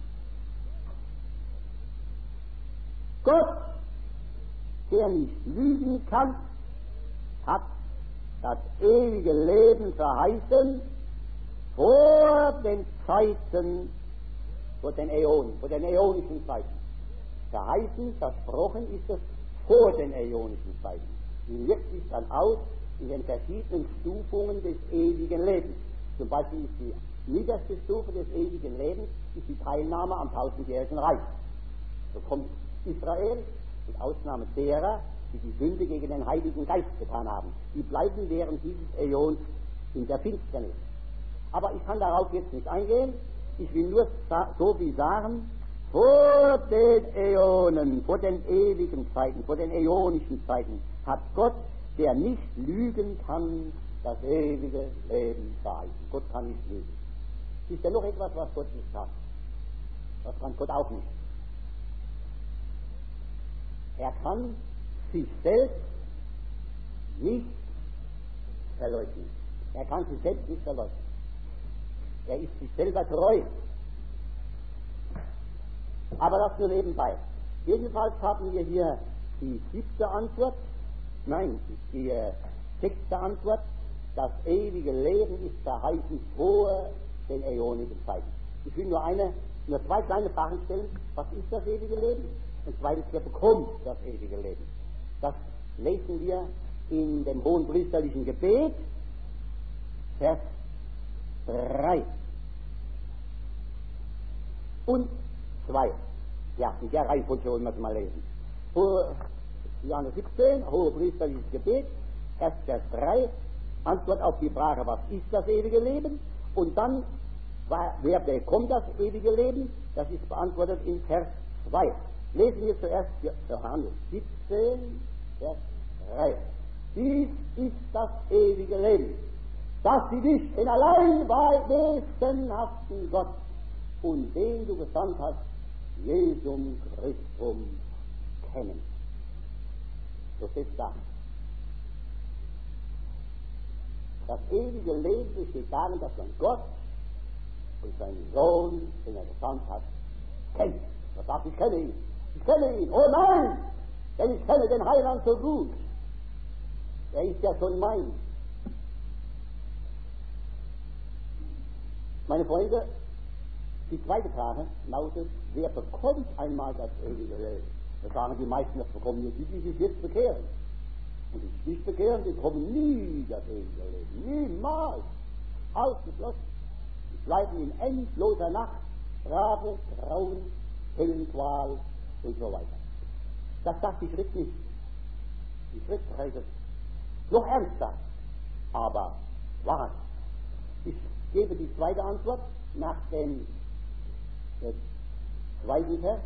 Gott, der nicht lügen kann, hat das ewige Leben verheißen vor den Zeiten, vor den Äonen, vor den äonischen Zeiten. Verheißen, versprochen ist es vor den äonischen Zeiten. Wie wirkt sich dann aus in den verschiedenen Stufungen des ewigen Lebens? Zum Beispiel ist die niederste Stufe des ewigen Lebens ist die Teilnahme am 1000-jährigen Reich. So kommt Israel, mit Ausnahme derer, die die Sünde gegen den Heiligen Geist getan haben. Die bleiben während dieses Äons in der Finsternis. Aber ich kann darauf jetzt nicht eingehen. Ich will nur so wie sagen, vor den Äonen, vor den ewigen Zeiten, vor den äonischen Zeiten hat Gott, der nicht lügen kann, das ewige Leben verheißen. Gott kann nicht lügen. Ist denn noch etwas, was Gott nicht kann? Das kann Gott auch nicht. Er kann sich selbst nicht verleugnen. Er kann sich selbst nicht verleugnen. Er ist sich selber treu. Aber das nur nebenbei. Jedenfalls haben wir hier die 7. Antwort, Nein, die sechste Antwort, das ewige Leben ist verheißen vor den äonigen Zeiten. Ich will nur zwei kleine Fragen stellen. Was ist das ewige Leben? Und zweitens, wer bekommt das ewige Leben? Das lesen wir in dem hohenpriesterlichen Gebet, Vers 3 und 2. Ja, in der Reihenfolge wollen wir es mal lesen. Johannes 17, hohepriesterliches Gebet, erst Vers 3, Antwort auf die Frage, was ist das ewige Leben? Und dann, wer bekommt das ewige Leben? Das ist beantwortet in Vers 2. Lesen wir zuerst Johannes 17, Vers 3. Dies ist das ewige Leben, dass sie dich, den allein wesenhaften Gott und den du gesandt hast, Jesum Christum, kennen. So steht da. Das ewige Leben besteht darin, dass man Gott und seinen Sohn, den er gesandt hat, kennt. Er sagt, ich kenne ihn. Ich kenne ihn. Oh nein! Denn ich kenne den Heiland so gut. Er ist ja schon mein. Meine Freunde, die zweite Frage lautet, wer bekommt einmal das ewige Leben? Da sagen die meisten, das bekommen nur die, die sich jetzt bekehren. Und die sich nicht bekehren, die bekommen nie das ewige Leben. Niemals. Ausgeschlossen. Die bleiben in endloser Nacht, Strafe, Grauen, Höllenqual und so weiter. Das sagt die Schrift nicht. Die Schrift redet noch ernster, aber wahr. Ich gebe die zweite Antwort nach dem zweiten Vers.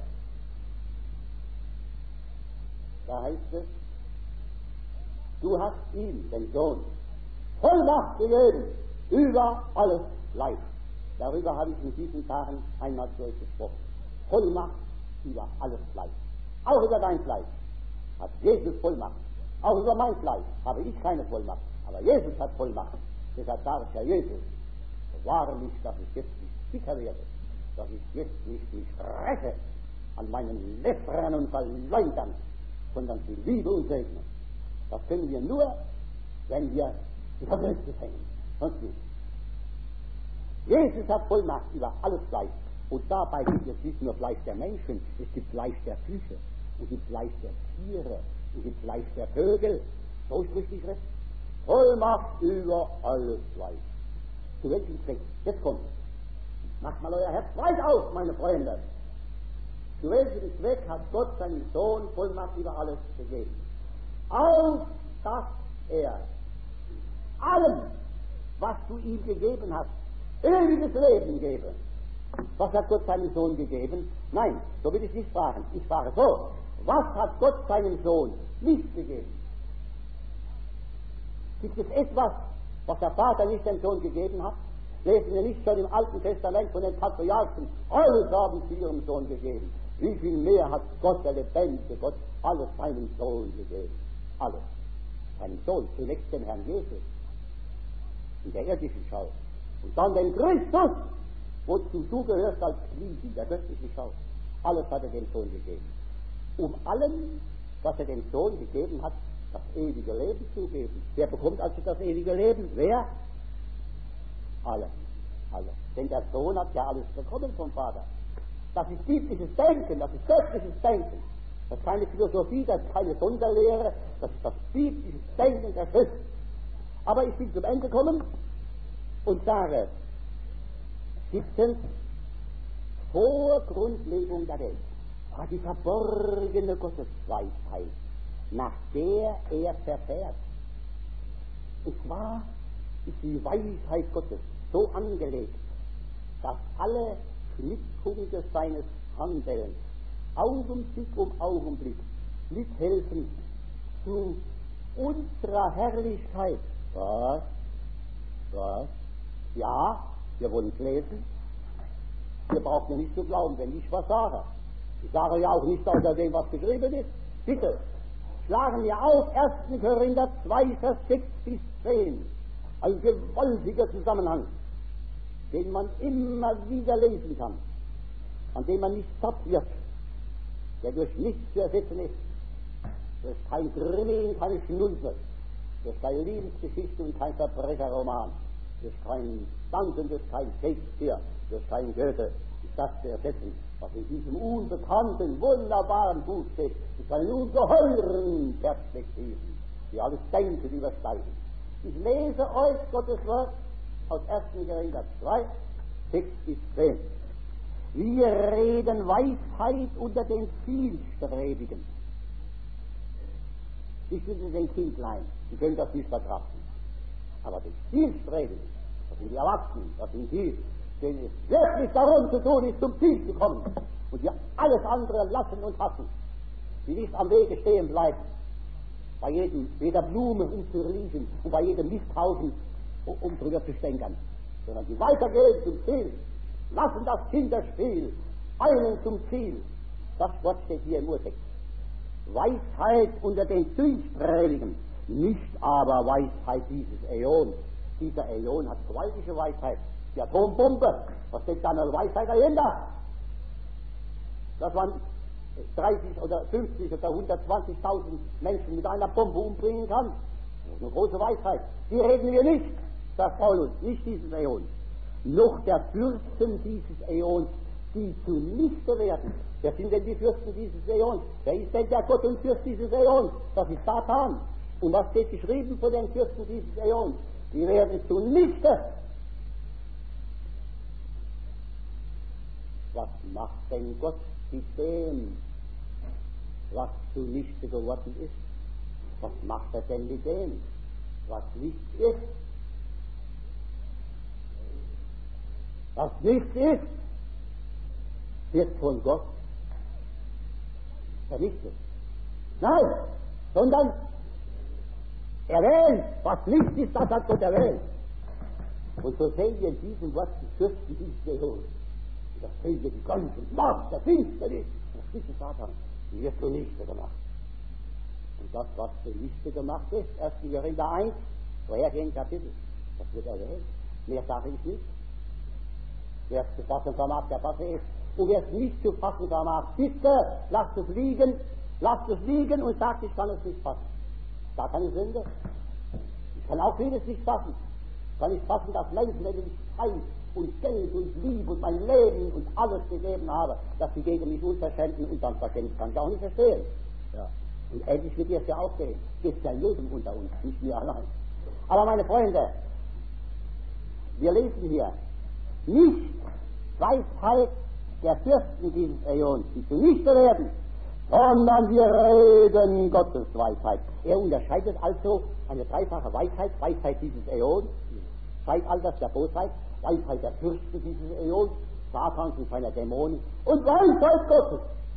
Da heißt es, du hast ihm, den Sohn, Vollmacht gegeben über alles Leid. Darüber habe ich in diesen Tagen einmal zu euch gesprochen. Vollmacht über alles Leid. Auch über dein Fleisch hat Jesus Vollmacht. Auch über mein Fleisch habe ich keine Vollmacht. Aber Jesus hat Vollmacht. Deshalb sage ich ja Jesus, bewahre mich, dass ich jetzt nicht bitter werde, dass ich jetzt nicht mich räche an meinen Lästerern und Verleumdern, sondern die Liebe und Segne. Das können wir nur, wenn wir über Christus hängen. Sonst nicht. Jesus hat Vollmacht über alles Fleisch. Und dabei gibt es nicht nur Fleisch der Menschen, es gibt Fleisch der Fische, es gibt Fleisch der Tiere, es gibt Fleisch der Vögel. So spricht die Schrift. Vollmacht über alles Fleisch. Zu welchem Zweck? Jetzt kommt. Macht mal euer Herz weit auf, meine Freunde. Zu welchem Zweck hat Gott seinem Sohn Vollmacht über alles gegeben? Auf, dass er allem, was du ihm gegeben hast, ewiges Leben gebe. Was hat Gott seinem Sohn gegeben? Nein, so will ich nicht fragen. Ich frage so, was hat Gott seinem Sohn nicht gegeben? Gibt es etwas, was der Vater nicht dem Sohn gegeben hat? Lesen wir nicht schon im Alten Testament von den Patriarchen, alles haben sie ihrem Sohn gegeben. Wie viel mehr hat Gott, der lebendige Gott, alles seinem Sohn gegeben? Alles. Seinem Sohn, zunächst dem Herrn Jesus, in der irdischen Schau. Und dann den Christus, wozu du gehörst als Glied in der göttlichen Schau. Alles hat er dem Sohn gegeben. Um allem, was er dem Sohn gegeben hat, das ewige Leben zu geben. Wer bekommt also das ewige Leben? Wer? Alle. Alle. Denn der Sohn hat ja alles bekommen vom Vater. Das ist biblisches Denken, das ist göttliches Denken. Das ist keine Philosophie, das ist keine Sonderlehre, das ist das biblische Denken der Schrift. Aber ich will zum Ende kommen und sage, 17. Vor Grundlegung der Welt war die verborgene Gottesweisheit, nach der er verfährt. Und zwar ist die Weisheit Gottes so angelegt, dass alle Knickpunkte seines Handelns Augenblick um Augenblick mithelfen zu unserer Herrlichkeit. Was? Was? Ja, wir wollen es lesen. Ihr braucht mir nicht zu glauben, wenn ich was sage. Ich sage ja auch nicht außer dem, was geschrieben ist. Bitte, schlagen wir auf 1. Korinther 2, Vers 6 bis 10. Ein gewaltiger Zusammenhang, den man immer wieder lesen kann, an dem man nicht satt wird, der durch nichts zu ersetzen ist. Das ist kein Krimi, keine Schnulze. Das ist keine Lebensgeschichte und kein Verbrecherroman. Das ist kein Danten, das ist kein Shakespeare, das ist kein Goethe. Ist das zu ersetzen, was in diesem unbekannten, wunderbaren Buch steht, mit seinen ungeheuren Perspektiven, die alles Denken übersteigen. Ich lese euch Gottes Wort aus 1. Korinther 2, Text bis 10. Wir reden Weisheit unter den Vielstrebigen. Ich finde den Kindlein, die können das nicht verkraften. Aber die Zielstrebigen, das sind die Erwachsenen, das sind die, denen es wirklich darum zu tun ist, zum Ziel zu kommen. Und die alles andere lassen und hassen. Die nicht am Wege stehen bleiben. Bei jeder Blume umzuriechen und bei jedem Misthaufen drüber zu stänkern. Sondern die weitergehen zum Ziel. Lassen das Kinderspiel, eilen zum Ziel. Das Wort steht hier im Urtext. Weisheit unter den Zielstrebigen, nicht aber Weisheit dieses Äons. Dieser Äon hat gewaltige Weisheit. Die Atombombe, was steckt da eine Weisheit dahinter? Dass man 30 oder 50 oder 120.000 Menschen mit einer Bombe umbringen kann. Das ist eine große Weisheit. Die reden wir nicht, sagt Paulus, nicht dieses Äon. Noch der Fürsten dieses Äons, die zunichte werden. Wer sind denn die Fürsten dieses Äons? Wer ist denn der Gott und Fürst dieses Äons? Das ist Satan. Und was steht geschrieben von den Fürsten dieses Äons? Die werden zunichte. Was macht denn Gott mit dem, was zunichte geworden ist? Was macht er denn mit dem, was nicht ist? Was nichts ist, wird von Gott vernichtet. Nein, sondern erwählt. Was nichts ist, das hat Gott erwählt. Und so sehen wir in diesem Wort die Fürsten dieses Äons. Das sehen wir die ganze Macht der Finsternis. Das ist Satan. Die wird zunichte gemacht. Und das, was zunichte gemacht ist, 1. Korinther 1, vorhergehend Kapitel, das wird erwähnt. Mehr sage ich nicht. Wer es zu fassen vermag, der fasse es. Und wer es nicht zu fassen vermag, bitte, lasst es liegen und sagt, ich kann es nicht fassen. Gar keine Sünde. Ich kann auch vieles nicht fassen. Ich kann nicht fassen, dass Menschen, denen ich Zeit und Geld und Liebe und mein Leben und alles gegeben habe, dass sie gegen mich unverschämten und dann verschämt, kann ich auch nicht verstehen. Ja. Und endlich wird es ja aufgehen. Gibt ja jedem unter uns, nicht mir allein. Aber meine Freunde, wir lesen hier nicht Weisheit der Fürsten dieses Äons, die zunichte werden, sondern wir reden Gottes Weisheit. Er unterscheidet also eine dreifache Weisheit, Weisheit dieses Äons, Zeitalters der Bosheit, Weisheit der Fürsten dieses Äons, Satans und seiner Dämonen und Weisheit Gottes.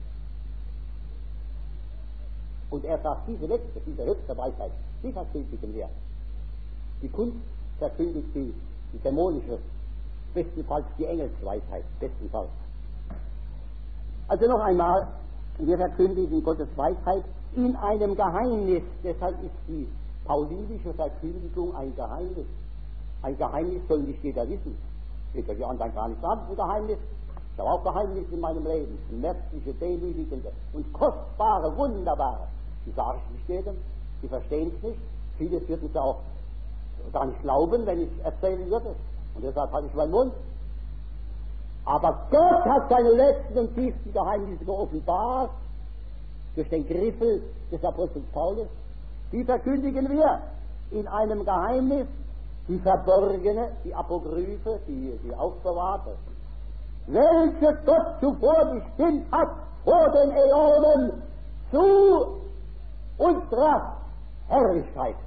Und er sagt, diese höchste Weisheit, die verkündigen wir. Die Kunst verkündigt die dämonische, bestenfalls die Engelsweisheit, bestenfalls. Also noch einmal, wir verkündigen Gottes Weisheit in einem Geheimnis. Deshalb ist die paulinische Verkündigung ein Geheimnis. Ein Geheimnis soll nicht jeder wissen. Geht ja die anderen gar nicht an, ein Geheimnis. Ich habe auch Geheimnisse in meinem Leben. Schmerzliche, demütigende und kostbare, wunderbare. Die sage ich nicht jedem. Die verstehen es nicht. Vieles würden sie auch gar nicht glauben, wenn ich erzählen würde. Und deshalb halte ich meinen Mund. Aber Gott hat seine letzten und tiefsten Geheimnisse geoffenbart durch den Griffel des Apostels Paulus. Die verkündigen wir in einem Geheimnis, die verborgene, die Apokryphe, die aufbewahrte, welche Gott zuvor bestimmt hat, vor den Äonen zu unserer Herrlichkeit.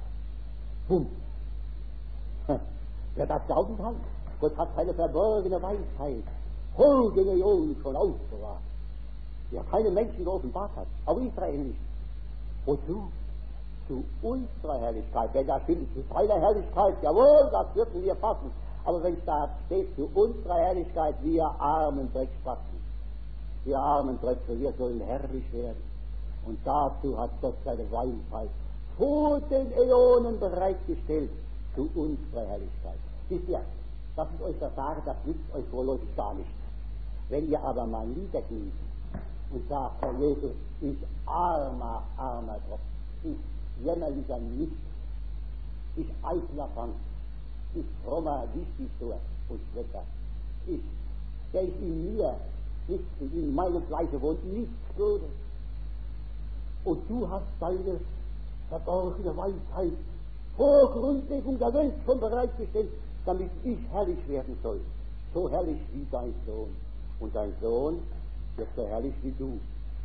Wer das glauben kann, Gott hat seine verborgene Weisheit vor den Äonen schon aufbewahrt, die er keinem Menschen geoffenbart hat, auch Israel nicht. Wozu? Zu unserer Herrlichkeit. Wenn da steht, zu seiner Herrlichkeit, jawohl, das dürfen wir fassen. Aber wenn es da steht, zu unserer Herrlichkeit, wir armen Dreckspatzen, wir armen Dreckspatzen, wir sollen herrlich werden. Und dazu hat Gott seine Weisheit vor den Äonen bereitgestellt, zu unserer Herrlichkeit. Wisst ihr, dass ich euch das sage, das nützt euch vorläufig gar nichts. Wenn ihr aber mal niederkniet und sagt, Herr Jesus, ich armer Tropf, ich jämmerlicher Nicht, ich eitler Fang, ich frommer Wichtigtuer und Schwächer, ich, der ich in mir nicht in meinem Fleische wohnt, nichts Gutes. Und du hast deine verborgene Weisheit vor Grundlegung der Welt schon bereitgestellt, damit ich herrlich werden soll. So herrlich wie dein Sohn. Und dein Sohn wird so herrlich wie du.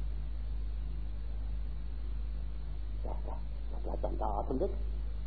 Da bleibt dann der Atem weg.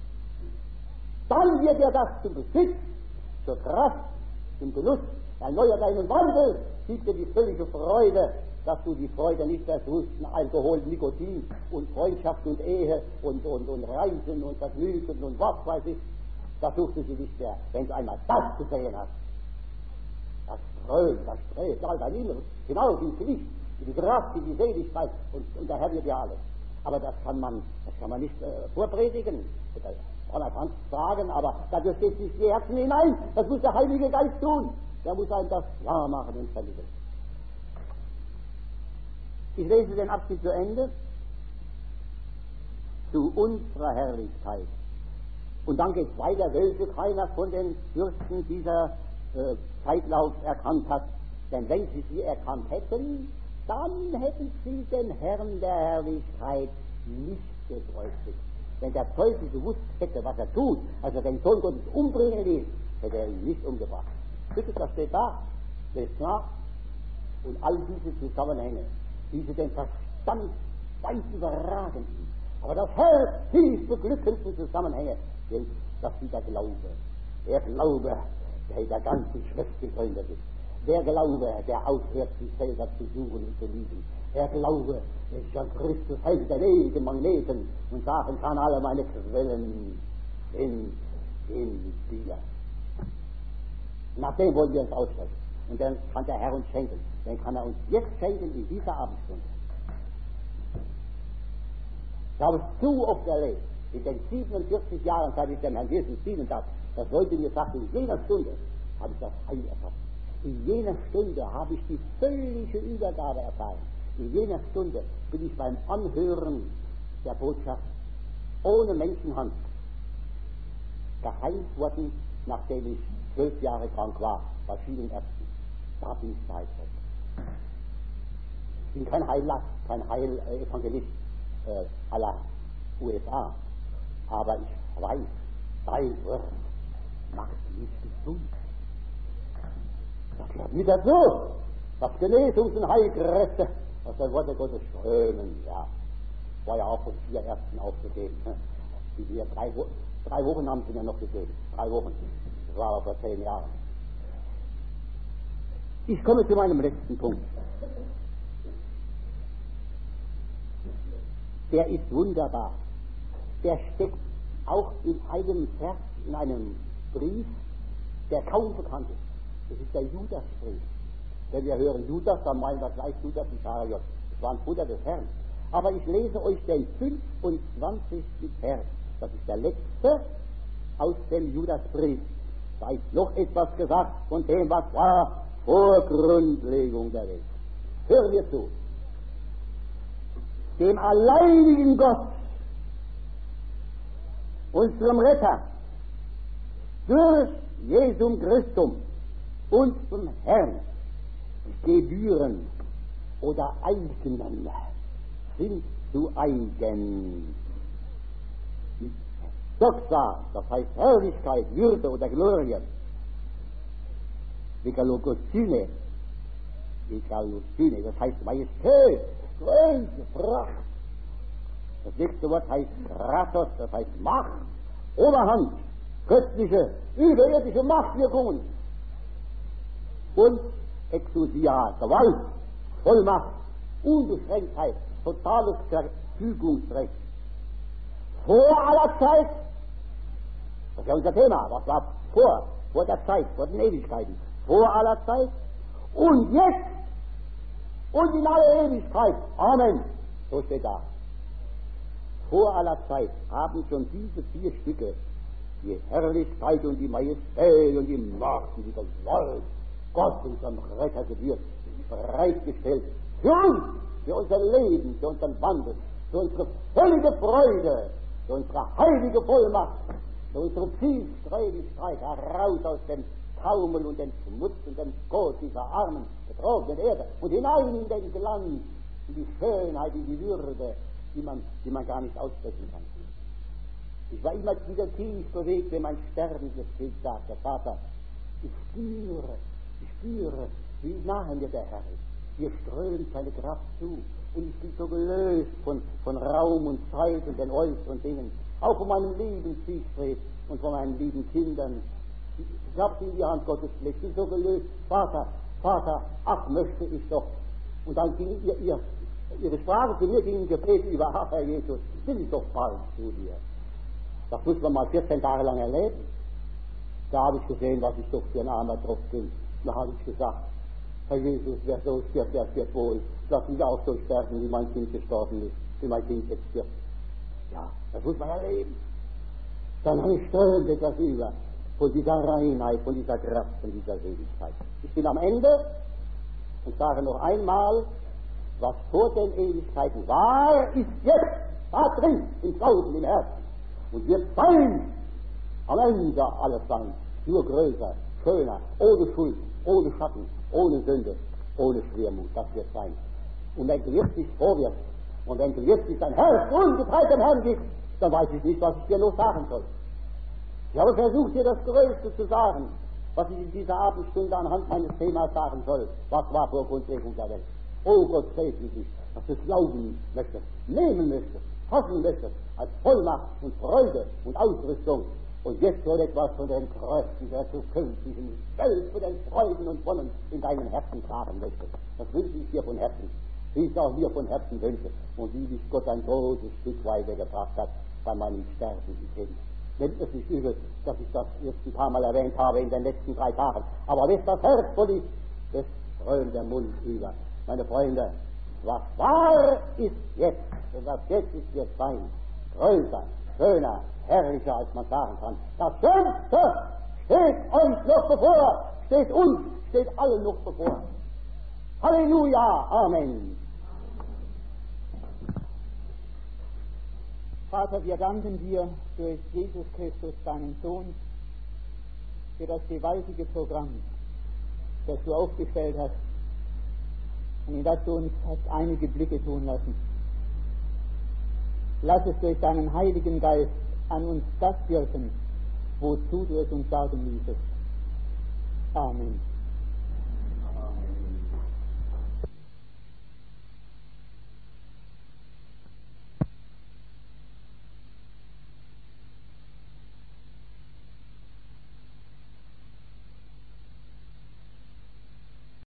Dann wird er das zum Besitz, zur Kraft, zum Genuss, erneuert deinen Wandel, gibt dir die völlige Freude, dass du die Freude nicht versuchst, Alkohol, Nikotin und Freundschaft und Ehe und Reisen und Vergnügen und was weiß ich, da suchst du sie nicht mehr, wenn du einmal das gesehen hast. Das strömt all dein Inneres, hinaus ins Licht, in die Kraft, in die Seligkeit und der Herr wird ja alles. Aber das kann man nicht vorpredigen. Man kann es sagen, aber dafür steht nicht die Herzen hinein. Das muss der Heilige Geist tun. Der muss einem das klar machen und vermitteln. Ich lese den Abschnitt zu Ende. Zu unserer Herrlichkeit. Und dann geht es weiter, welche keiner von den Fürsten dieser Zeitlaufs erkannt hat. Denn wenn sie erkannt hätten, dann hätten sie den Herrn der Herrlichkeit nicht gekreuzigt. Wenn der Teufel gewusst hätte, was er tut, also den Sohn Gottes umbringen ließ, hätte er ihn nicht umgebracht. Bitte, das steht da, lest nach. Und all diese Zusammenhänge, diese den Verstand weit überragen, aber das Herz tief beglückenden Zusammenhänge, das ist der Glaube. Der Glaube, der in der ganzen Schrift gegründet ist. Der Glaube, der aufhört, sich selber zu suchen und zu lieben. Der Glaube, der an Christus hält, der legen Magneten und sagen kann, alle meine Quellen sind in dir. Nach dem wollen wir uns ausstrecken. Und dann kann der Herr uns schenken. Dann kann er uns jetzt schenken in dieser Abendstunde. Ich habe es zu oft erlebt, in den 47 Jahren, seit ich dem Herrn Jesus dienen darf, das Leute mir sagten, in jener Stunde habe ich das Heil erfahren. In jener Stunde habe ich die völlige Übergabe erfahren. In jener Stunde bin ich beim Anhören der Botschaft ohne Menschenhand geheilt worden, nachdem ich 12 Jahre krank war, bei vielen Ärzten. Da bin ich geheilt worden. Ich bin kein Heiler, kein Heilevangelist à la USA, aber ich weiß, dein Wort macht mich gesund. Das gehört mit dazu. Das Genesungs- und Heilkräfte aus der Worte Gottes strömen, ja. War ja auch von 4 Ärzten aufgegeben. Die wir 3 Wochen haben sie mir noch gegeben. 3 Wochen. Das war aber vor 10 Jahren. Ich komme zu meinem letzten Punkt. Der ist wunderbar. Der steckt auch in einem Vers, in einem Brief, der kaum bekannt ist. Das ist der Judasbrief. Wenn wir hören Judas, dann meinen wir gleich Judas Ischariot. Das war ein Bruder des Herrn. Aber ich lese euch den 25. Vers. Das ist der letzte aus dem Judasbrief. Da ist noch etwas gesagt von dem, was war vor Grundlegung der Welt. Hören wir zu. Dem alleinigen Gott, unserem Retter, durch Jesum Christum, unserem Herrn, gebühren oder eignen sind zu eigen. Doxa, das heißt Herrlichkeit, Würde oder Glorie. Megalogosyne, das heißt Majestät, Größe, Pracht. Das nächste Wort heißt Kratos, das heißt Macht, Oberhand, göttliche, überirdische Machtwirkungen. Und Exousia, Gewalt, Vollmacht, Unbeschränktheit, totales Verfügungsrecht. Vor aller Zeit, das ist ja unser Thema, was war vor der Zeit, vor den Ewigkeiten, vor aller Zeit und jetzt und in aller Ewigkeit. Amen. So steht da. Vor aller Zeit haben schon diese 4 Stücke, die Herrlichkeit und die Majestät und die Macht und die Gewalt, Gott unserem Retter gebührt, bereitgestellt für uns für unser Leben, für unseren Wandel, für unsere völlige Freude, für unsere heilige Vollmacht, für unsere zielstrebigen Streit heraus aus dem Taumel und dem Schmutz und dem Kot dieser armen, betroffenen Erde und hinein in den Glanz, in die Schönheit, in die Würde, die man gar nicht aussprechen kann. Ich war immer wieder tief bewegt, wenn mein sterbendes Kind sagte: Vater, ich spüre, wie nahe mir der Herr ist. Mir strömt seine Kraft zu und ich bin so gelöst von Raum und Zeit und den äußeren Dingen, auch von meinem lieben Siegfried und von meinen lieben Kindern. Ich habe sie in die Hand Gottes gelegt, bin so gelöst. Vater, ach, möchte ich doch. Und dann ging ihre Sprache zu mir ging im Gebet über: Ach, Herr Jesus, will ich doch bald zu dir. Das muss man mal 14 Tage lang erleben. Da habe ich gesehen, was ich doch für ein armer Tropf bin. Da habe ich gesagt: Herr Jesus, wer so stirbt, der stirbt wohl. Lass mich auch so sterben, wie mein Kind gestorben ist, wie mein Kind jetzt stirbt. Ja, das muss man erleben. Dann strömt etwas über von dieser Reinheit, von dieser Kraft, von dieser Seligkeit. Ich bin am Ende und sage noch einmal: Was vor den Ewigkeiten war, ist jetzt da drin, im Glauben, im Herzen. Und wird sein, am Ende alles sein, nur größer, schöner, ohne Schuld, ohne Schatten, ohne Sünde, ohne Schwermut, das wird sein. Und wenn du jetzt nicht vorwärts und wenn du jetzt nicht dein Herz ungeteilt dem Herrn gibst, dann weiß ich nicht, was ich dir noch sagen soll. Ich habe versucht, dir das Größte zu sagen, was ich in dieser Abendstunde anhand meines Themas sagen soll. Was war vor Grundlegung der Welt? Oh Gott, segne dich, dass du es glauben möchtest, nehmen möchtest, hoffen möchtest, als Vollmacht und Freude und Ausrüstung. Und jetzt soll etwas von den Kräften der zukünftigen Welt, von den Freuden und Wonnen in deinem Herzen tragen möchtest. Das wünsche ich dir von Herzen, wie ich auch mir von Herzen wünsche und wie mich Gott ein großes Stück weitergebracht hat bei meinem sterbenden Kind. Nimmt es nicht übel, dass ich das jetzt ein paar Mal erwähnt habe in den letzten 3 Tagen. Aber wenn das Herz voll ist, das strömt der Mund über. Meine Freunde, was war, ist jetzt. Und was jetzt ist, wird sein. Größer, schöner, herrlicher, als man sagen kann. Das Schönste steht euch noch bevor, steht uns, steht allen noch bevor. Halleluja, Amen. Vater, wir danken dir durch Jesus Christus, deinen Sohn, für das gewaltige Programm, das du aufgestellt hast und in das du uns hast einige Blicke tun lassen. Lass es durch deinen Heiligen Geist an uns das wirken, wozu du es uns sagen ließest. Amen.